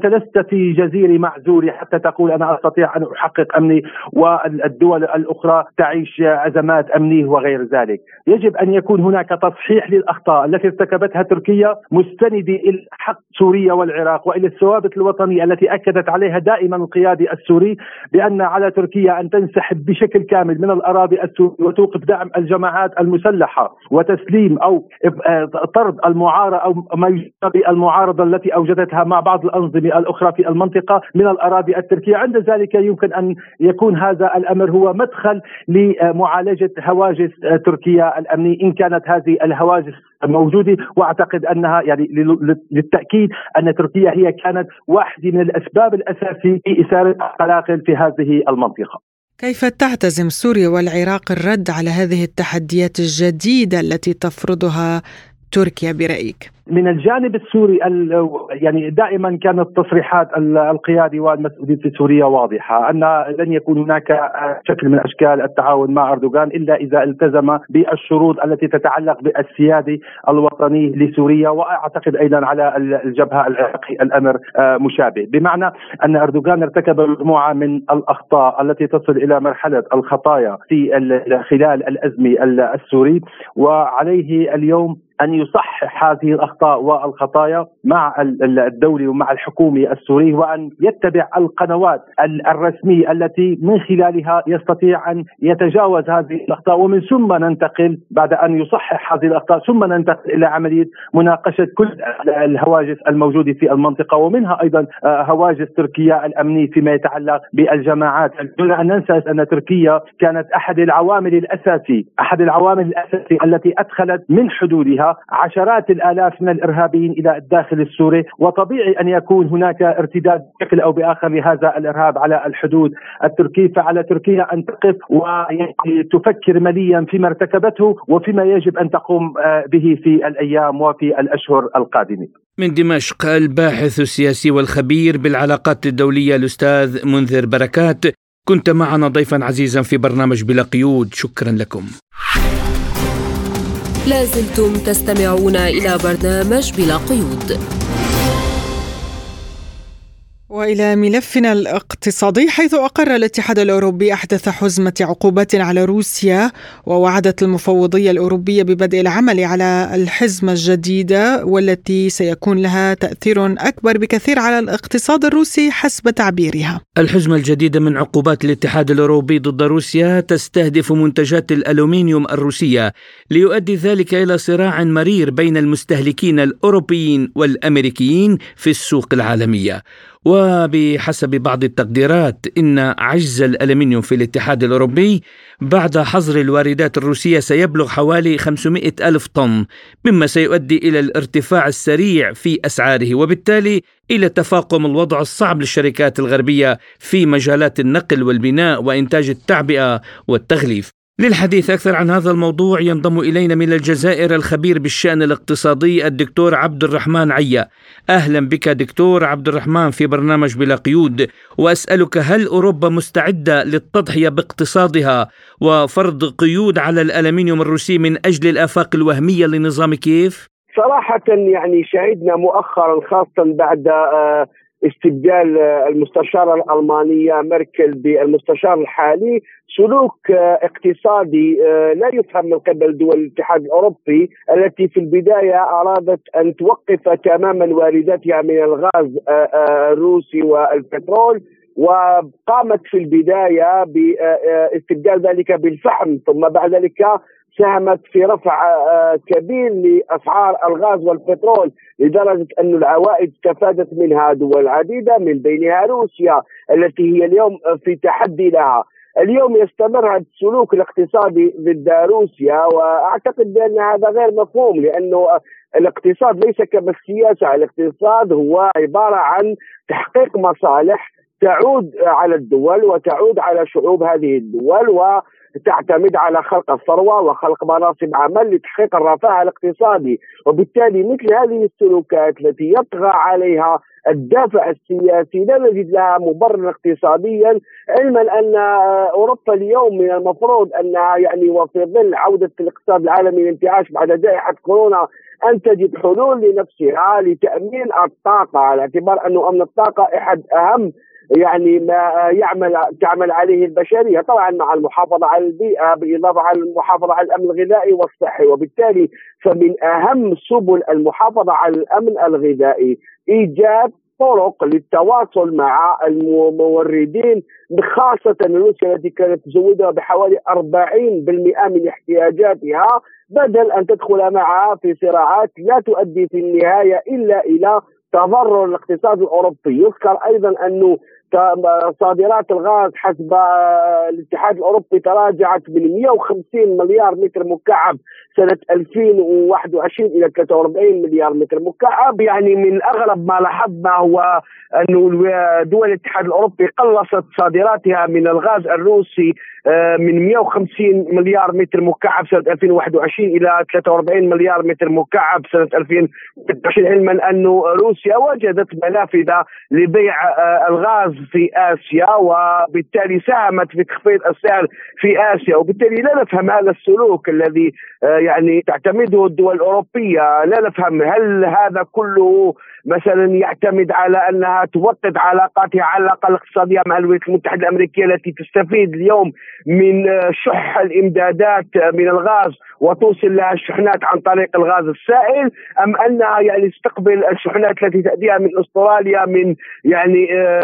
لست في جزيرة معزولة حتى تقول أنا أستطيع أن أحقق أمني والدول الأخرى تعيش أزمات أمنية وغير ذلك. يجب أن يكون هناك تصحيح للأخطاء التي ارتكبتها تركيا مستندة إلى حق سوريا والعراق وإلى الثوابت الوطنية التي أكدت عليها دائما القيادي السوري بأن على تركيا أن تنسحب بشكل كامل من الأراضي السورية وتوقف دعم الجماعات المسلحة وتسليم أو طرد المعارضة أو ما يسمى بالمعارضة التي أوجدتها مع بعض الأنظمة الأخرى في المنطقة من الأراضي التركية. عند ذلك يمكن أن يكون هذا الأمر هو مدخل لمعالجة هواجس تركيا الأمنية إن كانت هذه الهواجس موجودة، وأعتقد أنها يعني للتأكيد أن تركيا هي كانت واحدة من الأسباب الأساسية في إثارة القلاقل في هذه المنطقة. كيف تعتزم سوريا والعراق الرد على هذه التحديات الجديدة التي تفرضها تركيا برأيك؟ من الجانب السوري يعني دائما كانت تصريحات القيادي والمسؤولين في سوريا واضحة أن لن يكون هناك شكل من أشكال التعاون مع أردوغان إلا إذا التزم بالشروط التي تتعلق بالسيادة الوطني لسوريا. وأعتقد أيضا على الجبهة العراقية الأمر مشابه، بمعنى أن أردوغان ارتكب مجموعة من الأخطاء التي تصل إلى مرحلة الخطايا في خلال الأزمة السوري، وعليه اليوم أن يصحح هذه الأخطاء والخطايا مع الدولة ومع الحكومة السورية، وأن يتبع القنوات الرسمية التي من خلالها يستطيع أن يتجاوز هذه الأخطاء، ومن ثم ننتقل بعد أن يصحح هذه الأخطاء ثم ننتقل إلى عملية مناقشة كل الهواجس الموجودة في المنطقة، ومنها أيضا هواجس تركيا الأمنية فيما يتعلق بالجماعات. دون أن ننسى أن تركيا كانت أحد العوامل الأساسية التي أدخلت من حدودها عشرات الآلاف من الإرهابيين إلى الداخل السوري، وطبيعي أن يكون هناك ارتداد بشكل أو بآخر لهذا الإرهاب على الحدود التركية. فعلى تركيا أن تقف وتفكر مليا فيما ارتكبته وفيما يجب أن تقوم به في الأيام وفي الأشهر القادمة. من دمشق الباحث السياسي والخبير بالعلاقات الدولية الأستاذ منذر بركات، كنت معنا ضيفا عزيزا في برنامج بلا قيود، شكرا لكم. لازلتم تستمعون إلى برنامج بلا قيود. وإلى ملفنا الاقتصادي، حيث أقر الاتحاد الأوروبي أحدث حزمة عقوبات على روسيا، ووعدت المفوضية الأوروبية ببدء العمل على الحزمة الجديدة والتي سيكون لها تأثير أكبر بكثير على الاقتصاد الروسي حسب تعبيرها. الحزمة الجديدة من عقوبات الاتحاد الأوروبي ضد روسيا تستهدف منتجات الألومنيوم الروسية، ليؤدي ذلك إلى صراع مرير بين المستهلكين الأوروبيين والأمريكيين في السوق العالمية. وبحسب بعض التقديرات إن عجز الألمنيوم في الاتحاد الأوروبي بعد حظر الواردات الروسية سيبلغ حوالي 500 ألف طن، مما سيؤدي إلى الارتفاع السريع في أسعاره، وبالتالي إلى تفاقم الوضع الصعب للشركات الغربية في مجالات النقل والبناء وإنتاج التعبئة والتغليف. للحديث أكثر عن هذا الموضوع ينضم إلينا من الجزائر الخبير بالشأن الاقتصادي الدكتور عبد الرحمن عيا. أهلا بك دكتور عبد الرحمن في برنامج بلا قيود، وأسألك هل أوروبا مستعدة للتضحية باقتصادها وفرض قيود على الألمنيوم الروسي من أجل الآفاق الوهمية لنظام كييف؟ صراحة يعني شهدنا مؤخرا خاصة بعد استبدال المستشارة الألمانية ميركل بالمستشار الحالي سلوك اقتصادي لا يفهم من قبل دول الاتحاد الأوروبي، التي في البداية أرادت أن توقف تماما وارداتها من الغاز الروسي والبترول، وقامت في البداية باستبدال ذلك بالفحم، ثم بعد ذلك ساهمت في رفع كبير لأسعار الغاز والبترول، لدرجة أن العوائد استفادت منها دول عديدة من بينها روسيا التي هي اليوم في تحدي لها. اليوم يستمر هذا السلوك الاقتصادي ضد روسيا، وأعتقد بأن هذا غير مفهوم، لأنه الاقتصاد ليس كما السياسة، الاقتصاد هو عبارة عن تحقيق مصالح تعود على الدول وتعود على شعوب هذه الدول، وتعتمد على خلق الثروة وخلق مناصب عمل لتحقيق الرفاه الاقتصادي. وبالتالي مثل هذه السلوكات التي يطغى عليها الدافع السياسي لا نجد لها مبرر اقتصاديا، علما أن أوروبا اليوم من المفروض أنها يعني وفي ظل عودة الاقتصاد العالمي للانتعاش بعد جائحة كورونا أن تجد حلول لنفسها لتأمين الطاقة، على اعتبار أنه أمن الطاقة أحد أهم يعني ما تعمل عليه البشرية، طبعا مع المحافظة على البيئة بالإضافة على المحافظة على الأمن الغذائي والصحي. وبالتالي فمن أهم سبل المحافظة على الأمن الغذائي إيجاد طرق للتواصل مع الموردين، خاصة روسيا التي كانت تزودها بحوالي 40% من احتياجاتها، بدل أن تدخل معها في صراعات لا تؤدي في النهاية إلا إلى تضرر الاقتصاد الأوروبي. يذكر أيضا أنه صادرات الغاز حسب الاتحاد الأوروبي تراجعت من 150 مليار متر مكعب سنة 2021 إلى 43 مليار متر مكعب. يعني من أغرب ما لاحظنا هو أنه دول الاتحاد الأوروبي قلصت صادراتها من الغاز الروسي من 150 مليار متر مكعب سنة 2021 إلى 43 مليار متر مكعب سنة 2021، علما أن روسيا وجدت منافذ لبيع الغاز في آسيا، وبالتالي ساهمت في تخفيض السعر في آسيا. وبالتالي لا نفهم هذا السلوك الذي يعني تعتمده الدول الأوروبية. لا نفهم هل هذا كله مثلا يعتمد على أنها توطد علاقاتها على الأقل الاقتصادية مع الولايات المتحدة الأمريكية التي تستفيد اليوم من شح الإمدادات من الغاز وتوصل لها الشحنات عن طريق الغاز السائل، أم أنها يعني تستقبل الشحنات التي تأتيها من أستراليا من يعني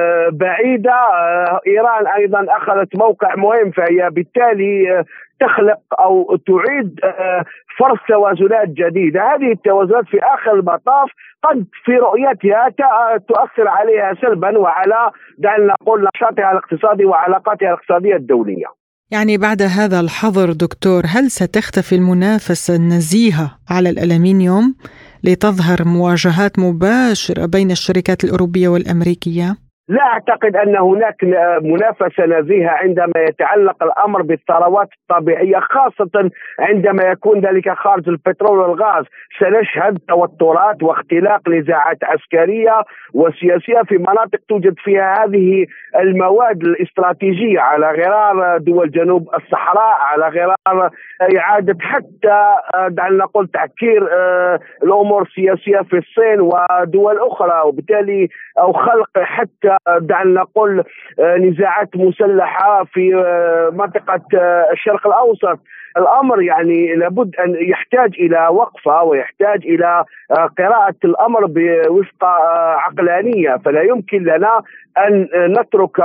بعيدة. إيران أيضا أخذت موقع مهم، فهي بالتالي تخلق أو تعيد فرض توازنات جديدة. هذه التوازنات في آخر المطاف قد في رؤيتها تؤثر عليها سلبا وعلى دعنا نقول نشاطها الاقتصادي وعلاقاتها الاقتصادية الدولية. يعني بعد هذا الحظر دكتور، هل ستختفي المنافسة النزيهة على الألمنيوم لتظهر مواجهات مباشرة بين الشركات الأوروبية والأمريكية؟ لا أعتقد أن هناك منافسة نزيهة عندما يتعلق الأمر بالثروات الطبيعية، خاصة عندما يكون ذلك خارج البترول والغاز. سنشهد توترات واختلاق نزاعات عسكرية وسياسية في مناطق توجد فيها هذه المواد الاستراتيجية، على غرار دول جنوب الصحراء، على غرار إعادة حتى دعنا نقول تعكير الأمور السياسية في الصين ودول أخرى، وبالتالي أو خلق حتى دعنا نقول نزاعات مسلحة في منطقة الشرق الأوسط. الأمر يعني لابد أن يحتاج إلى وقفة ويحتاج إلى قراءة الأمر بوفق عقلانية. فلا يمكن لنا أن نترك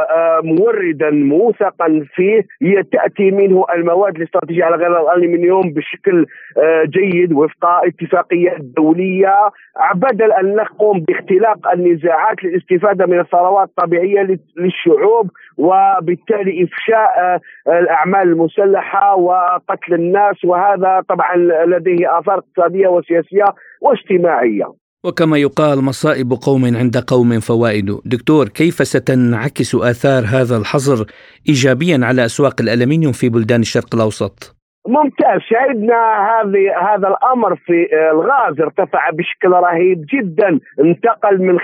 موردا موثقا فيه تأتي منه المواد الاستراتيجية على غير الألمنيوم بشكل جيد وفق اتفاقيات دولية، بدل أن نقوم باختلاق النزاعات للاستفادة من الثروات الطبيعية للشعوب، وبالتالي إفشاء الأعمال المسلحة وقتل الناس، وهذا طبعا لديه آثار اقتصادية وسياسية واجتماعية. وكما يقال مصائب قوم عند قوم فوائد. دكتور، كيف ستنعكس آثار هذا الحظر إيجابيا على أسواق الألمنيوم في بلدان الشرق الأوسط؟ ممتاز. شاهدنا هذا الأمر في الغاز ارتفع بشكل رهيب جدا، انتقل من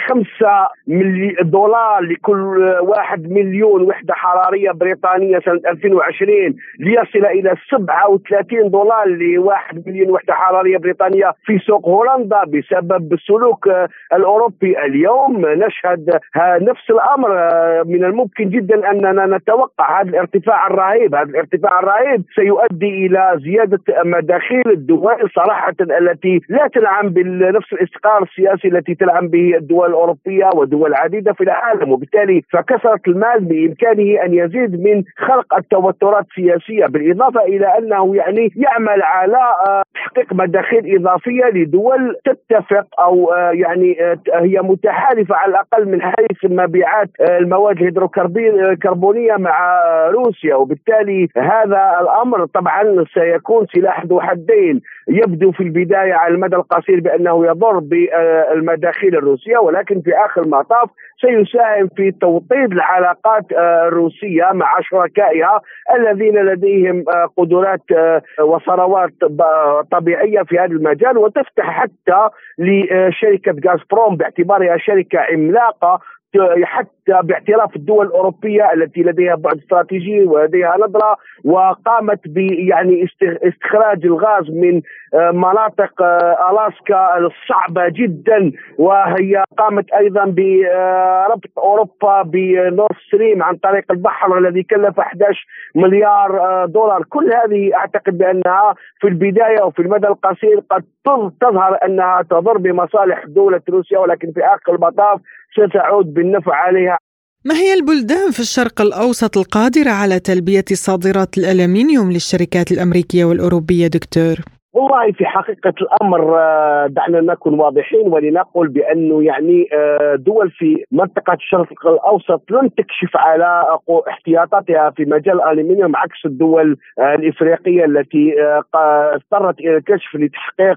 $5 لكل 1 مليون وحدة حرارية بريطانية سنة 2020 ليصل إلى $37 ل1 مليون وحدة حرارية بريطانية في سوق هولندا بسبب السلوك الأوروبي. اليوم نشهد نفس الأمر. من الممكن جدا أننا نتوقع هذا الارتفاع الرهيب. هذا الارتفاع الرهيب سيؤدي إلى زيادة مداخيل الدول صراحة التي لا تلعب بنفس الاستقرار السياسي التي تلعب به الدول الأوروبية ودول عديدة في العالم، وبالتالي فكثرة المال بإمكانه أن يزيد من خلق التوترات السياسية، بالإضافة إلى أنه يعني يعمل على تحقيق مداخيل إضافية لدول تتفق أو يعني هي متحالفة على الأقل من حيث مبيعات المواد الهيدروكربونية مع روسيا. وبالتالي هذا الأمر طبعا سيكون سلاح ذو حدين، يبدو في البداية على المدى القصير بأنه يضر بالمداخيل الروسية، ولكن في آخر المطاف سيساهم في توطيد العلاقات الروسية مع شركائها الذين لديهم قدرات وثروات طبيعية في هذا المجال، وتفتح حتى لشركة غازبروم باعتبارها شركة عملاقة حتى باعتراف الدول الأوروبية التي لديها بعد استراتيجي ولديها نظرة، وقامت يعني استخراج الغاز من مناطق ألاسكا الصعبة جدا، وهي قامت أيضا بربط أوروبا بنورث ستريم عن طريق البحر الذي كلف 11 مليار دولار. كل هذه أعتقد بأنها في البداية وفي المدى القصير قد تظهر أنها تضر بمصالح دولة روسيا، ولكن في آخر المطاف ستعود بالنفع عليها. ما هي البلدان في الشرق الأوسط القادرة على تلبية صادرات الألمنيوم للشركات الأمريكية والأوروبية دكتور؟ والله في حقيقة الأمر دعنا نكون واضحين ولنقل بأنه يعني دول في منطقة الشرق الأوسط لن تكشف على احتياطاتها في مجال الألمنيوم، عكس الدول الإفريقية التي اضطرت إلى الكشف لتحقيق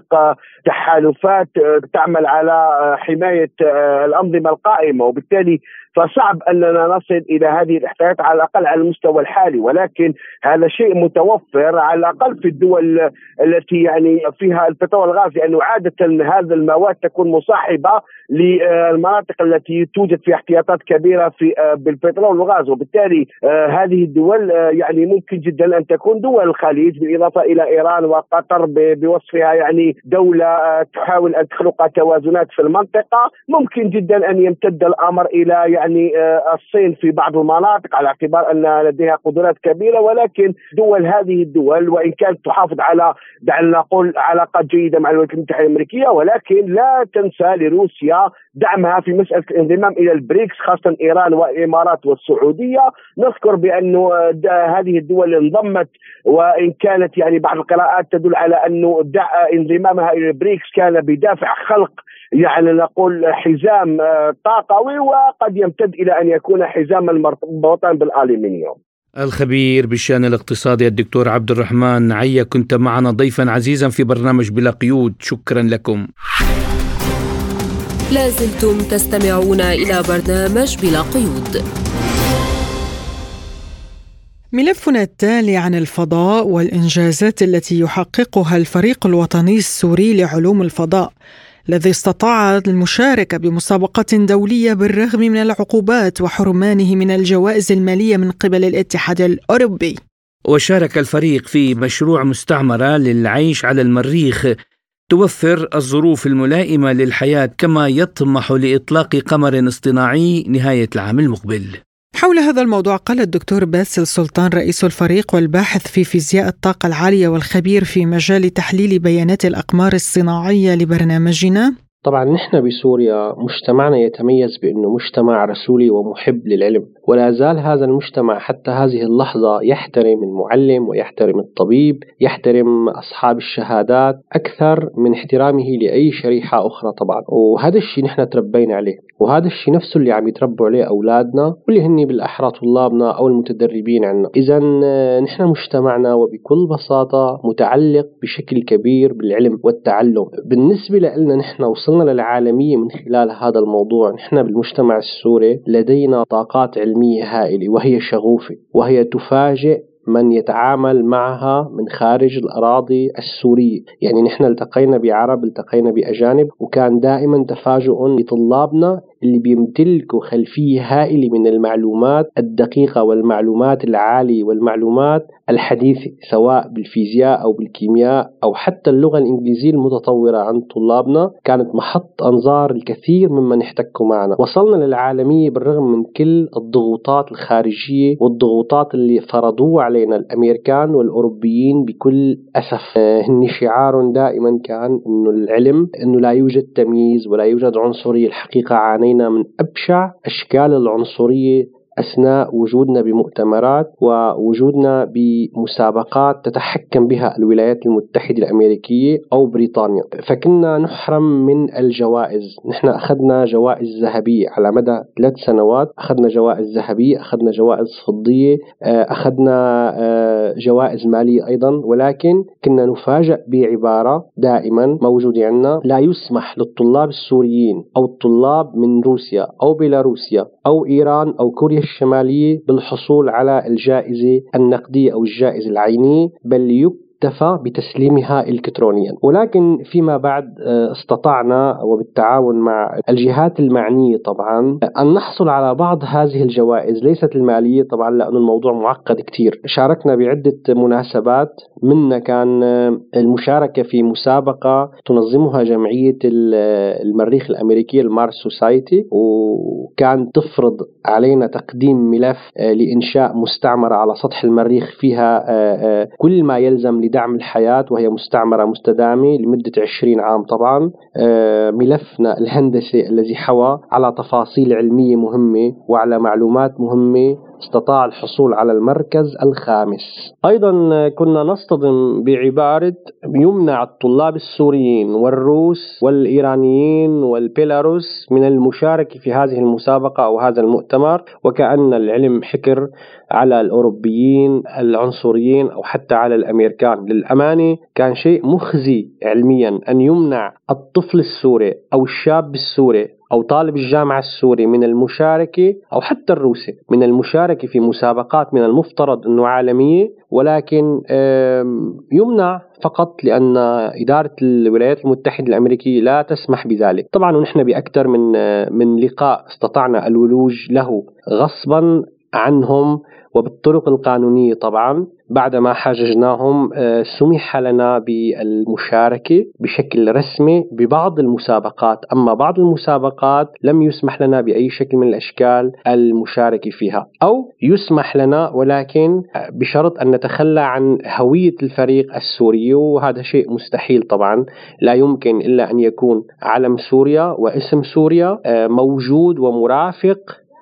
تحالفات تعمل على حماية الأنظمة القائمة، وبالتالي فصعب أننا نصل إلى هذه الاحتياطات على الأقل على المستوى الحالي، ولكن هذا شيء متوفر على الأقل في الدول التي يعني فيها البترول والغاز، لأنه عادة هذا المواد تكون مصاحبة للمناطق التي توجد فيها احتياطات كبيرة في بالبترول والغاز، وبالتالي هذه الدول يعني ممكن جدا أن تكون دول الخليج بالإضافة إلى إيران وقطر بوصفها يعني دولة تحاول أن تخلق توازنات في المنطقة. ممكن جدا أن يمتد الأمر إلى يعني الصين في بعض المناطق على اعتبار أن لديها قدرات كبيرة، ولكن هذه الدول وإن كانت تحافظ على دعنا نقول علاقات جيدة مع الولايات المتحدة الأمريكية، ولكن لا تنسى لروسيا دعمها في مسألة الانضمام إلى البريكس، خاصة إيران والإمارات والسعودية. نذكر بأنه هذه الدول انضمت، وإن كانت يعني بعض القراءات تدل على أنه انضمامها إلى البريكس كان بدافع خلق يعني نقول حزام طاقوي، وقد يمتد إلى أن يكون حزاما مرتبطا بالألمنيوم. الخبير بالشأن الاقتصادي الدكتور عبد الرحمن عيا، كنت معنا ضيفا عزيزا في برنامج بلا قيود، شكرا لكم. لازلتم تستمعون إلى برنامج بلا قيود. ملفنا التالي عن الفضاء والإنجازات التي يحققها الفريق الوطني السوري لعلوم الفضاء الذي استطاع المشاركة بمسابقة دولية بالرغم من العقوبات وحرمانه من الجوائز المالية من قبل الاتحاد الأوروبي. وشارك الفريق في مشروع مستعمرة للعيش على المريخ توفر الظروف الملائمة للحياة، كما يطمح لإطلاق قمر اصطناعي نهاية العام المقبل. حول هذا الموضوع قال الدكتور باسل سلطان رئيس الفريق والباحث في فيزياء الطاقة العالية والخبير في مجال تحليل بيانات الأقمار الصناعية لبرنامجنا. طبعا نحن بسوريا مجتمعنا يتميز بأنه مجتمع رسولي ومحب للعلم، ولا زال هذا المجتمع حتى هذه اللحظة يحترم المعلم ويحترم الطبيب، يحترم أصحاب الشهادات أكثر من احترامه لأي شريحة أخرى طبعا. وهذا الشيء نحن تربينا عليه، وهذا الشيء نفسه اللي عم يتربوا عليه أولادنا واللي هني بالأحرى طلابنا أو المتدربين عنا. إذا نحن مجتمعنا وبكل بساطة متعلق بشكل كبير بالعلم والتعلم. بالنسبة لنا نحن وصلنا للعالمية من خلال هذا الموضوع. نحن بالمجتمع السوري لدينا طاقات علمية هائلة، وهي شغوفة، وهي تفاجئ من يتعامل معها من خارج الأراضي السورية. يعني نحن التقينا بعرب، التقينا بأجانب، وكان دائما تفاجؤ لطلابنا اللي بيمتلكوا خلفية هائلة من المعلومات الدقيقة والمعلومات العالية والمعلومات الحديثة، سواء بالفيزياء أو بالكيمياء أو حتى اللغة الإنجليزية المتطورة عند طلابنا. كانت محط أنظار الكثير ممن احتكوا معنا. وصلنا للعالمية بالرغم من كل الضغوطات الخارجية والضغوطات اللي فرضوها علينا الأمريكان والأوروبيين بكل أسف. هن شعار دائما كان إنه العلم إنه لا يوجد تمييز ولا يوجد عنصرية. الحقيقة عانينا من أبشع أشكال العنصرية أثناء وجودنا بمؤتمرات ووجودنا بمسابقات تتحكم بها الولايات المتحدة الأمريكية أو بريطانيا. فكنا نحرم من الجوائز. نحن أخذنا جوائز ذهبية على مدى 3 سنوات، أخذنا جوائز ذهبية، أخذنا جوائز فضية، أخذنا جوائز مالية أيضا. ولكن كنا نفاجأ بعبارة دائما موجودة عندنا: لا يسمح للطلاب السوريين أو الطلاب من روسيا أو بيلاروسيا أو إيران أو كوريا الشمالية بالحصول على الجائزة النقدية أو الجائزة العينية، بل اكتفى بتسليمها إلكترونيا. ولكن فيما بعد استطعنا وبالتعاون مع الجهات المعنية طبعا أن نحصل على بعض هذه الجوائز، ليست المالية طبعا لأن الموضوع معقد كتير. شاركنا بعدة مناسبات، منا كان المشاركة في مسابقة تنظمها جمعية المريخ الأمريكية المارس سوسايتي، وكان تفرض علينا تقديم ملف لإنشاء مستعمرة على سطح المريخ فيها كل ما يلزم لدعم الحياة، وهي مستعمرة مستدامة لمدة 20 عام. طبعا ملفنا الهندسي الذي حوى على تفاصيل علمية مهمة وعلى معلومات مهمة استطاع الحصول على المركز الخامس. أيضا كنا نصطدم بعبارة يمنع الطلاب السوريين والروس والإيرانيين والبيلاروس من المشاركة في هذه المسابقة أو هذا المؤتمر، وكأن العلم حكر على الأوروبيين العنصريين أو حتى على الأمريكان. للأمانة كان شيء مخزي علميا أن يمنع الطفل السوري أو الشاب السوري أو طالب الجامعة السوري من المشاركة، أو حتى الروسي من المشاركة في مسابقات من المفترض أنه عالمية، ولكن يمنع فقط لأن إدارة الولايات المتحدة الأمريكية لا تسمح بذلك. طبعا ونحن بأكثر من لقاء استطعنا الولوج له غصبا عنهم وبالطرق القانونية. طبعا بعدما حاججناهم سمح لنا بالمشاركة بشكل رسمي ببعض المسابقات، أما بعض المسابقات لم يسمح لنا بأي شكل من الأشكال المشاركة فيها، أو يسمح لنا ولكن بشرط أن نتخلى عن هوية الفريق السوري، وهذا شيء مستحيل. طبعا لا يمكن إلا أن يكون علم سوريا واسم سوريا موجود ومرافق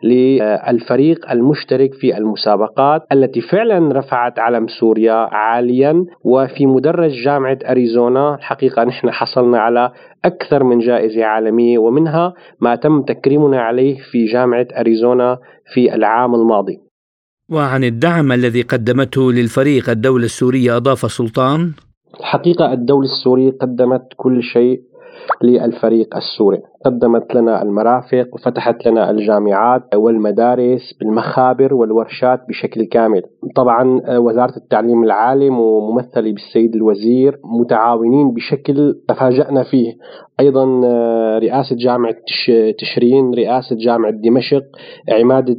للفريق المشترك في المسابقات التي فعلا رفعت علم سوريا عاليا. وفي مدرج جامعة أريزونا الحقيقة نحن حصلنا على أكثر من جائزة عالمية، ومنها ما تم تكريمنا عليه في جامعة أريزونا في العام الماضي. وعن الدعم الذي قدمته للفريق الدولة السورية أضاف سلطان: الحقيقة الدولة السورية قدمت كل شيء للفريق السوري، قدمت لنا المرافق وفتحت لنا الجامعات والمدارس بالمخابر والورشات بشكل كامل. طبعا وزارة التعليم العالي وممثلي بالسيد الوزير متعاونين بشكل تفاجأنا فيه. أيضا رئاسة جامعة تشرين، رئاسة جامعة دمشق، عمادة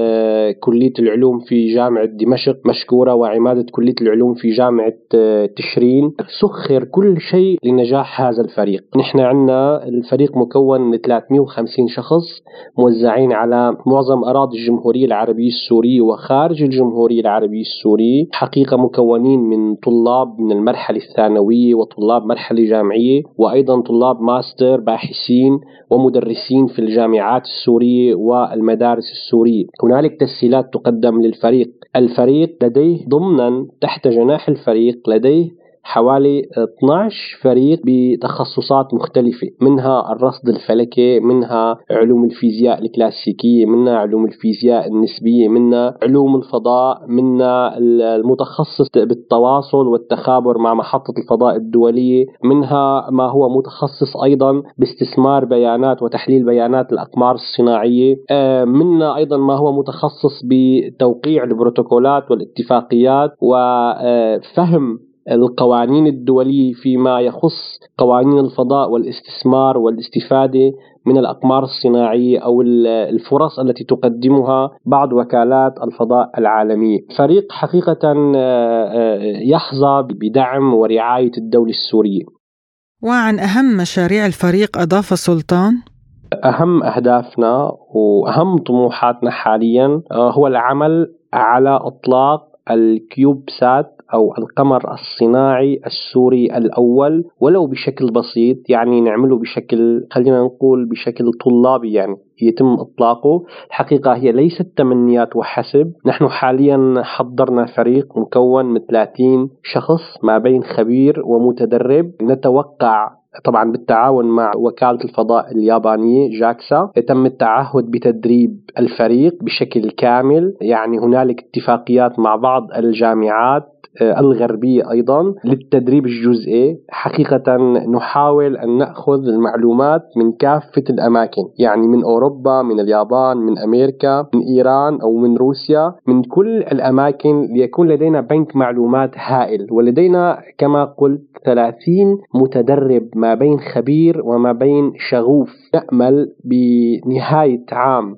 كلية العلوم في جامعة دمشق مشكورة، وعمادة كلية العلوم في جامعة تشرين، سخر كل شيء لنجاح هذا الفريق. نحن عندنا الفريق مكون من 350 شخص موزعين على معظم أراضي الجمهورية العربية السورية وخارج الجمهورية العربية السورية، حقيقة مكونين من طلاب من المرحلة الثانوية وطلاب مرحلة جامعية، وأيضا طلاب ماستر، باحثين ومدرسين في الجامعات السورية والمدارس السورية. هنالك تسهيلات تقدم للفريق. الفريق لديه ضمنا تحت جناح الفريق لديه حوالي 12 فريق بتخصصات مختلفة، منها الرصد الفلكي، منها علوم الفيزياء الكلاسيكية، منها علوم الفيزياء النسبية، منها علوم الفضاء، منها المتخصص بالتواصل والتخابر مع محطة الفضاء الدولية، منها ما هو متخصص أيضا باستثمار بيانات وتحليل بيانات الأقمار الصناعية، منها أيضا ما هو متخصص بتوقيع البروتوكولات والاتفاقيات وفهم القوانين الدولية فيما يخص قوانين الفضاء والاستثمار والاستفادة من الأقمار الصناعية أو الفرص التي تقدمها بعض وكالات الفضاء العالمية. فريق حقيقة يحظى بدعم ورعاية الدولة السورية. وعن أهم مشاريع الفريق أضاف سلطان: أهم أهدافنا وأهم طموحاتنا حاليا هو العمل على إطلاق الكيوب سات أو القمر الصناعي السوري الأول، ولو بشكل بسيط، يعني نعمله بشكل خلينا نقول بشكل طلابي، يعني يتم إطلاقه. الحقيقة هي ليست تمنيات وحسب، نحن حاليا حضرنا فريق مكون من 30 شخص ما بين خبير ومتدرب. نتوقع طبعا بالتعاون مع وكالة الفضاء اليابانية جاكسا تم التعهد بتدريب الفريق بشكل كامل، يعني هنالك اتفاقيات مع بعض الجامعات الغربية أيضا للتدريب الجزئي. حقيقة نحاول أن نأخذ المعلومات من كافة الأماكن، يعني من أوروبا، من اليابان، من أمريكا، من إيران أو من روسيا، من كل الأماكن، ليكون لدينا بنك معلومات هائل. ولدينا كما قلت 30 متدرب ما بين خبير وما بين شغوف. نأمل بنهاية عام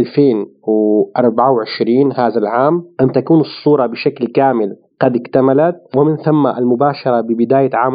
2024 هذا العام أن تكون الصورة بشكل كامل قد اكتملت، ومن ثم المباشرة ببداية عام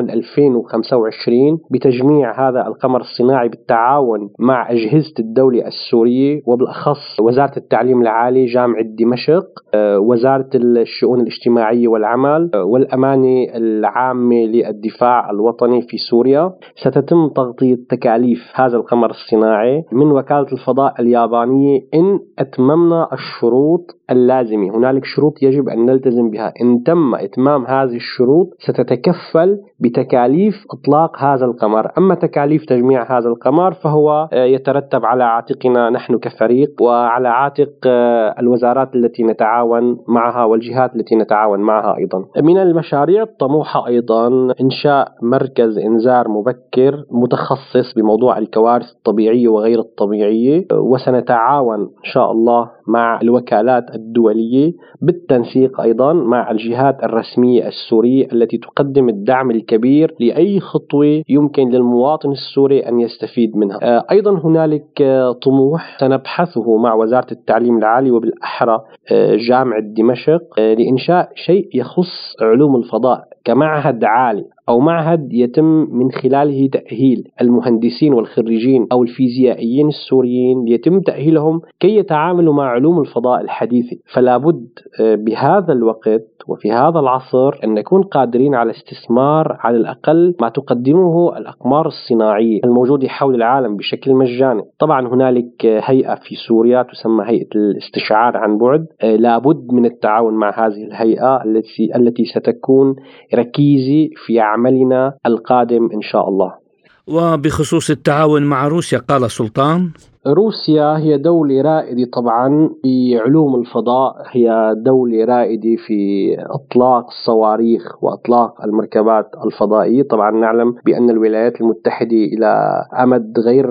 2025 بتجميع هذا القمر الصناعي بالتعاون مع أجهزة الدولة السورية، وبالأخص وزارة التعليم العالي، جامعة دمشق، وزارة الشؤون الاجتماعية والعمل، والأمانة العامة للدفاع الوطني في سوريا. ستتم تغطية تكاليف هذا القمر الصناعي من وكالة الفضاء اليابانية إن أتممنا الشروط اللازمة. هنالك شروط يجب أن نلتزم بها، إن تم إتمام هذه الشروط ستتكفل بتكاليف إطلاق هذا القمر. أما تكاليف تجميع هذا القمر فهو يترتب على عاتقنا نحن كفريق، وعلى عاتق الوزارات التي نتعاون معها والجهات التي نتعاون معها. أيضا من المشاريع الطموحة أيضا إنشاء مركز إنذار مبكر متخصص بموضوع الكوارث الطبيعية وغير الطبيعية، وسنتعاون إن شاء الله مع الوكالات الدولية بالتنسيق أيضا مع الجهات الرسمية السورية التي تقدم الدعم الكبير لأي خطوة يمكن للمواطن السوري أن يستفيد منها. أيضا هنالك طموح سنبحثه مع وزارة التعليم العالي وبالأحرى جامعة دمشق لإنشاء شيء يخص علوم الفضاء كمعهد عالي أو معهد يتم من خلاله تأهيل المهندسين والخريجين أو الفيزيائيين السوريين، يتم تأهيلهم كي يتعاملوا مع علوم الفضاء الحديثة. فلا بد بهذا الوقت وفي هذا العصر أن نكون قادرين على استثمار على الأقل ما تقدمه الأقمار الصناعية الموجودة حول العالم بشكل مجاني. طبعا هنالك هيئة في سوريا تسمى هيئة الاستشعار عن بعد، لا بد من التعاون مع هذه الهيئة التي ستكون ركيزة في عملنا القادم إن شاء الله. وبخصوص التعاون مع روسيا قال سلطان: روسيا هي دولة رائدة طبعا في علوم الفضاء، هي دولة رائدة في إطلاق الصواريخ وإطلاق المركبات الفضائية. طبعا نعلم بأن الولايات المتحدة إلى أمد غير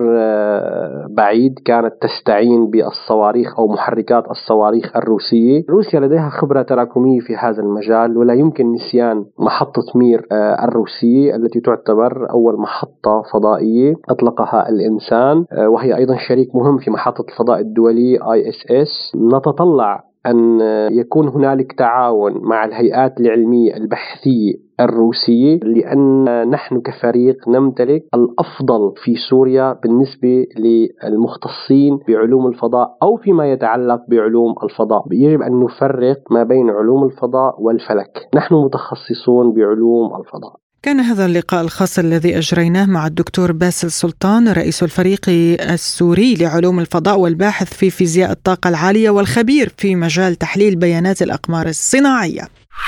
بعيد كانت تستعين بالصواريخ أو محركات الصواريخ الروسية. روسيا لديها خبرة تراكمية في هذا المجال، ولا يمكن نسيان محطة مير الروسية التي تعتبر أول محطة فضائية أطلقها الإنسان، وهي أيضا شريك مهم في محطة الفضاء الدولي ISS. نتطلع أن يكون هنالك تعاون مع الهيئات العلمية البحثية الروسية، لأن نحن كفريق نمتلك الأفضل في سوريا بالنسبة للمختصين بعلوم الفضاء أو فيما يتعلق بعلوم الفضاء. يجب أن نفرق ما بين علوم الفضاء والفلك، نحن متخصصون بعلوم الفضاء. كان هذا اللقاء الخاص الذي أجريناه مع الدكتور باسل سلطان، رئيس الفريق السوري لعلوم الفضاء والباحث في فيزياء الطاقة العالية والخبير في مجال تحليل بيانات الأقمار الصناعية.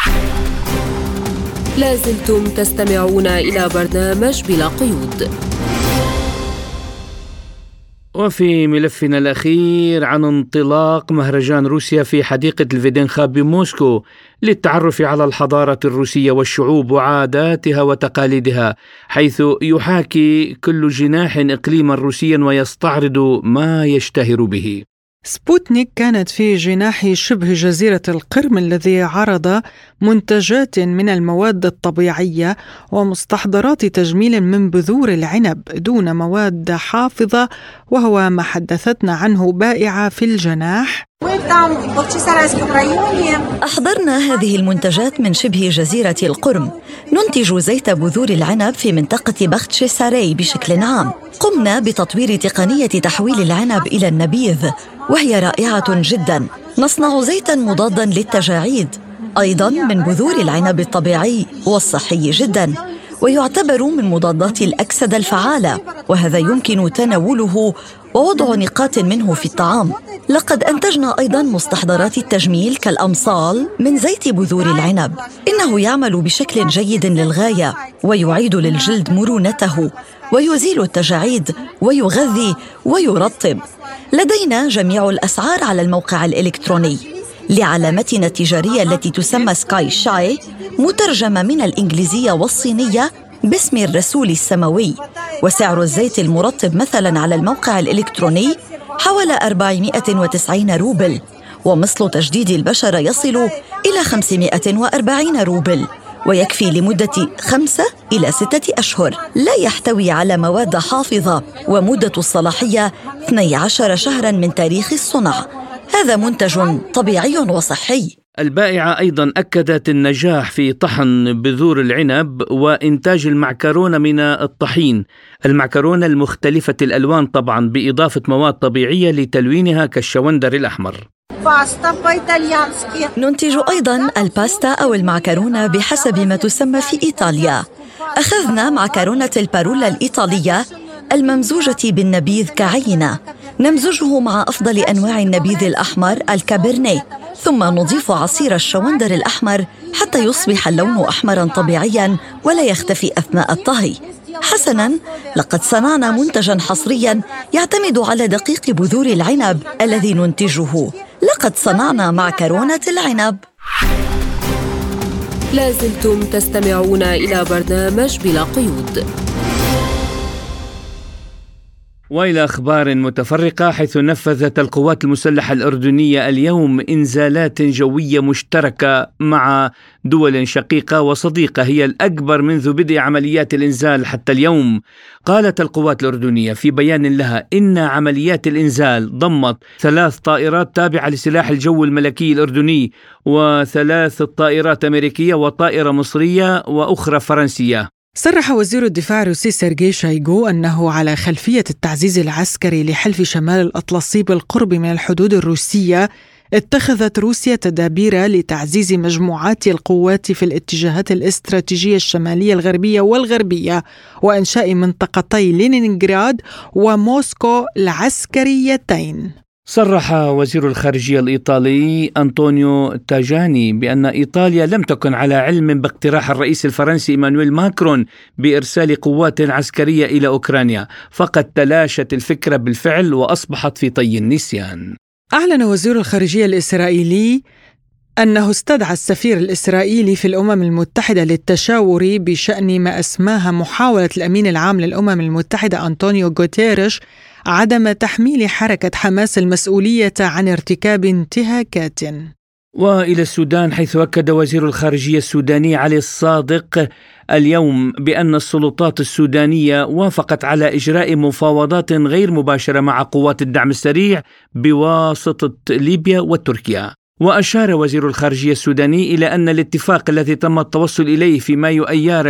لازلتم تستمعون إلى برنامج بلا قيود. وفي ملفنا الأخير عن انطلاق مهرجان روسيا في حديقة الفيدنخا بموسكو للتعرف على الحضارة الروسية والشعوب وعاداتها وتقاليدها، حيث يحاكي كل جناح إقليما روسيا ويستعرض ما يشتهر به. سبوتنيك كانت في جناح شبه جزيرة القرم الذي عرض منتجات من المواد الطبيعية ومستحضرات تجميل من بذور العنب دون مواد حافظة، وهو ما حدثتنا عنه بائعة في الجناح. أحضرنا هذه المنتجات من شبه جزيرة القرم. ننتج زيت بذور العنب في منطقة بختشيساري بشكل عام. قمنا بتطوير تقنية تحويل العنب إلى النبيذ، وهي رائعة جدا. نصنع زيتا مضادا للتجاعيد أيضا من بذور العنب الطبيعي والصحي جدا، ويعتبر من مضادات الأكسدة الفعالة، وهذا يمكن تناوله ووضع نقاط منه في الطعام. لقد أنتجنا أيضا مستحضرات التجميل كالأمصال من زيت بذور العنب. إنه يعمل بشكل جيد للغاية، ويعيد للجلد مرونته، ويزيل التجاعيد، ويغذي ويرطب. لدينا جميع الأسعار على الموقع الإلكتروني. لعلامتنا التجارية التي تسمى سكاي شاي، مترجمة من الإنجليزية والصينية باسم الرسول السماوي. وسعر الزيت المرطب مثلا على الموقع الإلكتروني حوالي 490 روبل، ومصل تجديد البشرة يصل إلى 540 روبل، ويكفي لمدة 5 إلى 6 أشهر. لا يحتوي على مواد حافظة، ومدة الصلاحية 12 شهراً من تاريخ الصنع. هذا منتج طبيعي وصحي. البائعة أيضا أكدت النجاح في طحن بذور العنب وإنتاج المعكرونة من الطحين، المعكرونة المختلفة الألوان طبعا، بإضافة مواد طبيعية لتلوينها كالشوندر الأحمر. ننتج أيضا الباستا أو المعكرونة بحسب ما تسمى في إيطاليا. أخذنا معكرونة البارولا الإيطالية الممزوجة بالنبيذ كعينة، نمزجه مع أفضل أنواع النبيذ الأحمر الكابرني، ثم نضيف عصير الشوندر الأحمر حتى يصبح اللون أحمراً طبيعياً ولا يختفي أثناء الطهي. حسناً، لقد صنعنا منتجاً حصرياً يعتمد على دقيق بذور العنب الذي ننتجه. لقد صنعنا معكرونة العنب. لازلتم تستمعون إلى برنامج بلا قيود. وإلى أخبار متفرقة، حيث نفذت القوات المسلحة الأردنية اليوم إنزالات جوية مشتركة مع دول شقيقة وصديقة، هي الأكبر منذ بدء عمليات الإنزال حتى اليوم. قالت القوات الأردنية في بيان لها إن عمليات الإنزال ضمت 3 طائرات تابعة لسلاح الجو الملكي الأردني، و3 طائرات أمريكية، وطائرة مصرية، وأخرى فرنسية. صرح وزير الدفاع الروسي سيرجي شايغو أنه على خلفية التعزيز العسكري لحلف شمال الأطلسي بالقرب من الحدود الروسية، اتخذت روسيا تدابير لتعزيز مجموعات القوات في الاتجاهات الاستراتيجية الشمالية الغربية والغربية، وإنشاء منطقتي لينينغراد وموسكو العسكريتين. صرح وزير الخارجية الإيطالي أنطونيو تاجاني بأن إيطاليا لم تكن على علم باقتراح الرئيس الفرنسي إيمانويل ماكرون بإرسال قوات عسكرية إلى أوكرانيا، فقد تلاشت الفكرة بالفعل وأصبحت في طي النسيان. أعلن وزير الخارجية الإسرائيلي أنه استدعى السفير الإسرائيلي في الأمم المتحدة للتشاور بشأن ما أسماها محاولة الأمين العام للأمم المتحدة أنطونيو غوتيريش عدم تحميل حركة حماس المسؤولية عن ارتكاب انتهاكات. وإلى السودان، حيث أكد وزير الخارجية السوداني علي الصادق اليوم بأن السلطات السودانية وافقت على إجراء مفاوضات غير مباشرة مع قوات الدعم السريع بواسطة ليبيا وتركيا. وأشار وزير الخارجية السوداني إلى أن الاتفاق الذي تم التوصل إليه في مايو أيار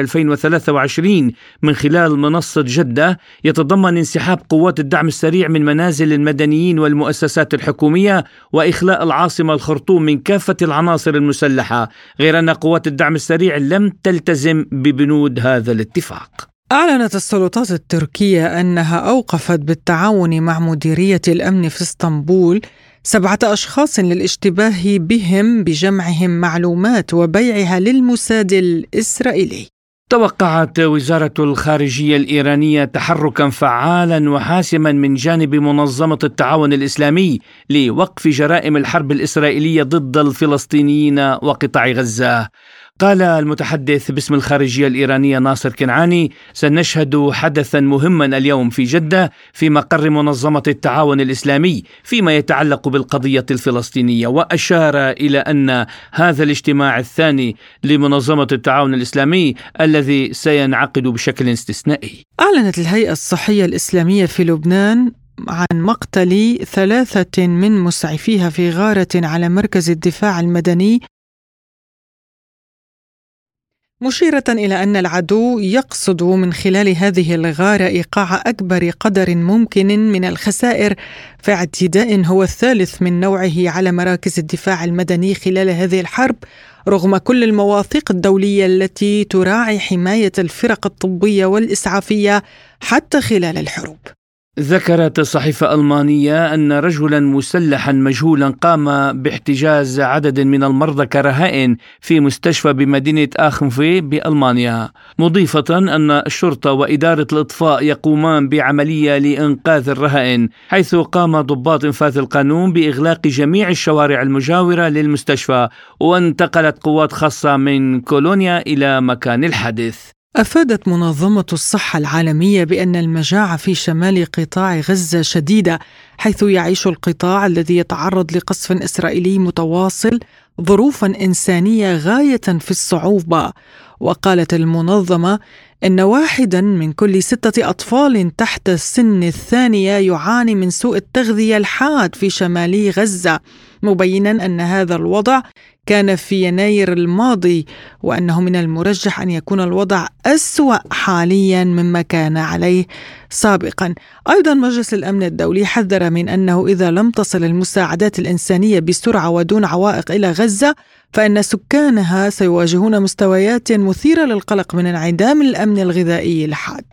2023 من خلال منصة جدة يتضمن انسحاب قوات الدعم السريع من منازل المدنيين والمؤسسات الحكومية وإخلاء العاصمة الخرطوم من كافة العناصر المسلحة، غير أن قوات الدعم السريع لم تلتزم ببنود هذا الاتفاق. أعلنت السلطات التركية أنها أوقفت بالتعاون مع مديرية الأمن في اسطنبول 7 أشخاص للاشتباه بهم بجمعهم معلومات وبيعها للموساد الإسرائيلي. توقعت وزارة الخارجية الإيرانية تحركا فعالا وحاسما من جانب منظمة التعاون الإسلامي لوقف جرائم الحرب الإسرائيلية ضد الفلسطينيين وقطاع غزة. قال المتحدث باسم الخارجية الإيرانية ناصر كنعاني: سنشهد حدثا مهما اليوم في جدة في مقر منظمة التعاون الإسلامي فيما يتعلق بالقضية الفلسطينية. وأشار إلى أن هذا الاجتماع الثاني لمنظمة التعاون الإسلامي الذي سينعقد بشكل استثنائي. أعلنت الهيئة الصحية الإسلامية في لبنان عن مقتل 3 من مسعفيها في غارة على مركز الدفاع المدني، مشيرة إلى أن العدو يقصد من خلال هذه الغارة إيقاع أكبر قدر ممكن من الخسائر في اعتداء هو الثالث من نوعه على مراكز الدفاع المدني خلال هذه الحرب، رغم كل المواثيق الدولية التي تراعي حماية الفرق الطبية والإسعافية حتى خلال الحروب. ذكرت صحيفة ألمانية أن رجلا مسلحا مجهولا قام باحتجاز عدد من المرضى كرهائن في مستشفى بمدينة آخنفي بألمانيا، مضيفة أن الشرطة وإدارة الإطفاء يقومان بعملية لإنقاذ الرهائن، حيث قام ضباط إنفاذ القانون بإغلاق جميع الشوارع المجاورة للمستشفى، وانتقلت قوات خاصة من كولونيا إلى مكان الحادث. أفادت منظمة الصحة العالمية بأن المجاعة في شمال قطاع غزة شديدة، حيث يعيش القطاع الذي يتعرض لقصف إسرائيلي متواصل ظروفا إنسانية غاية في الصعوبة. وقالت المنظمة إن 1 من كل 6 أطفال تحت سن 2 يعاني من سوء التغذية الحاد في شمال غزة، مبينا أن هذا الوضع كان في يناير الماضي، وأنه من المرجح أن يكون الوضع أسوأ حاليا مما كان عليه سابقا. أيضا مجلس الأمن الدولي حذر من أنه إذا لم تصل المساعدات الإنسانية بسرعة ودون عوائق إلى غزة، فإن سكانها سيواجهون مستويات مثيرة للقلق من انعدام الأمن الغذائي الحاد.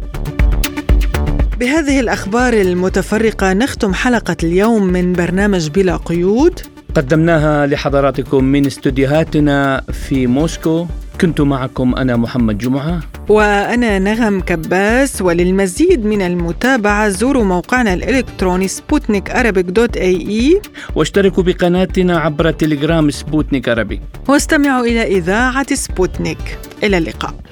بهذه الأخبار المتفرقة نختم حلقة اليوم من برنامج بلا قيود، قدمناها لحضراتكم من استوديوهاتنا في موسكو. كنت معكم أنا محمد جمعة وأنا نغم كباس. وللمزيد من المتابعة زوروا موقعنا الإلكتروني sputnikarabic.ae، واشتركوا بقناتنا عبر تليجرام سبوتنيك عربي، واستمعوا إلى إذاعة سبوتنيك. إلى اللقاء.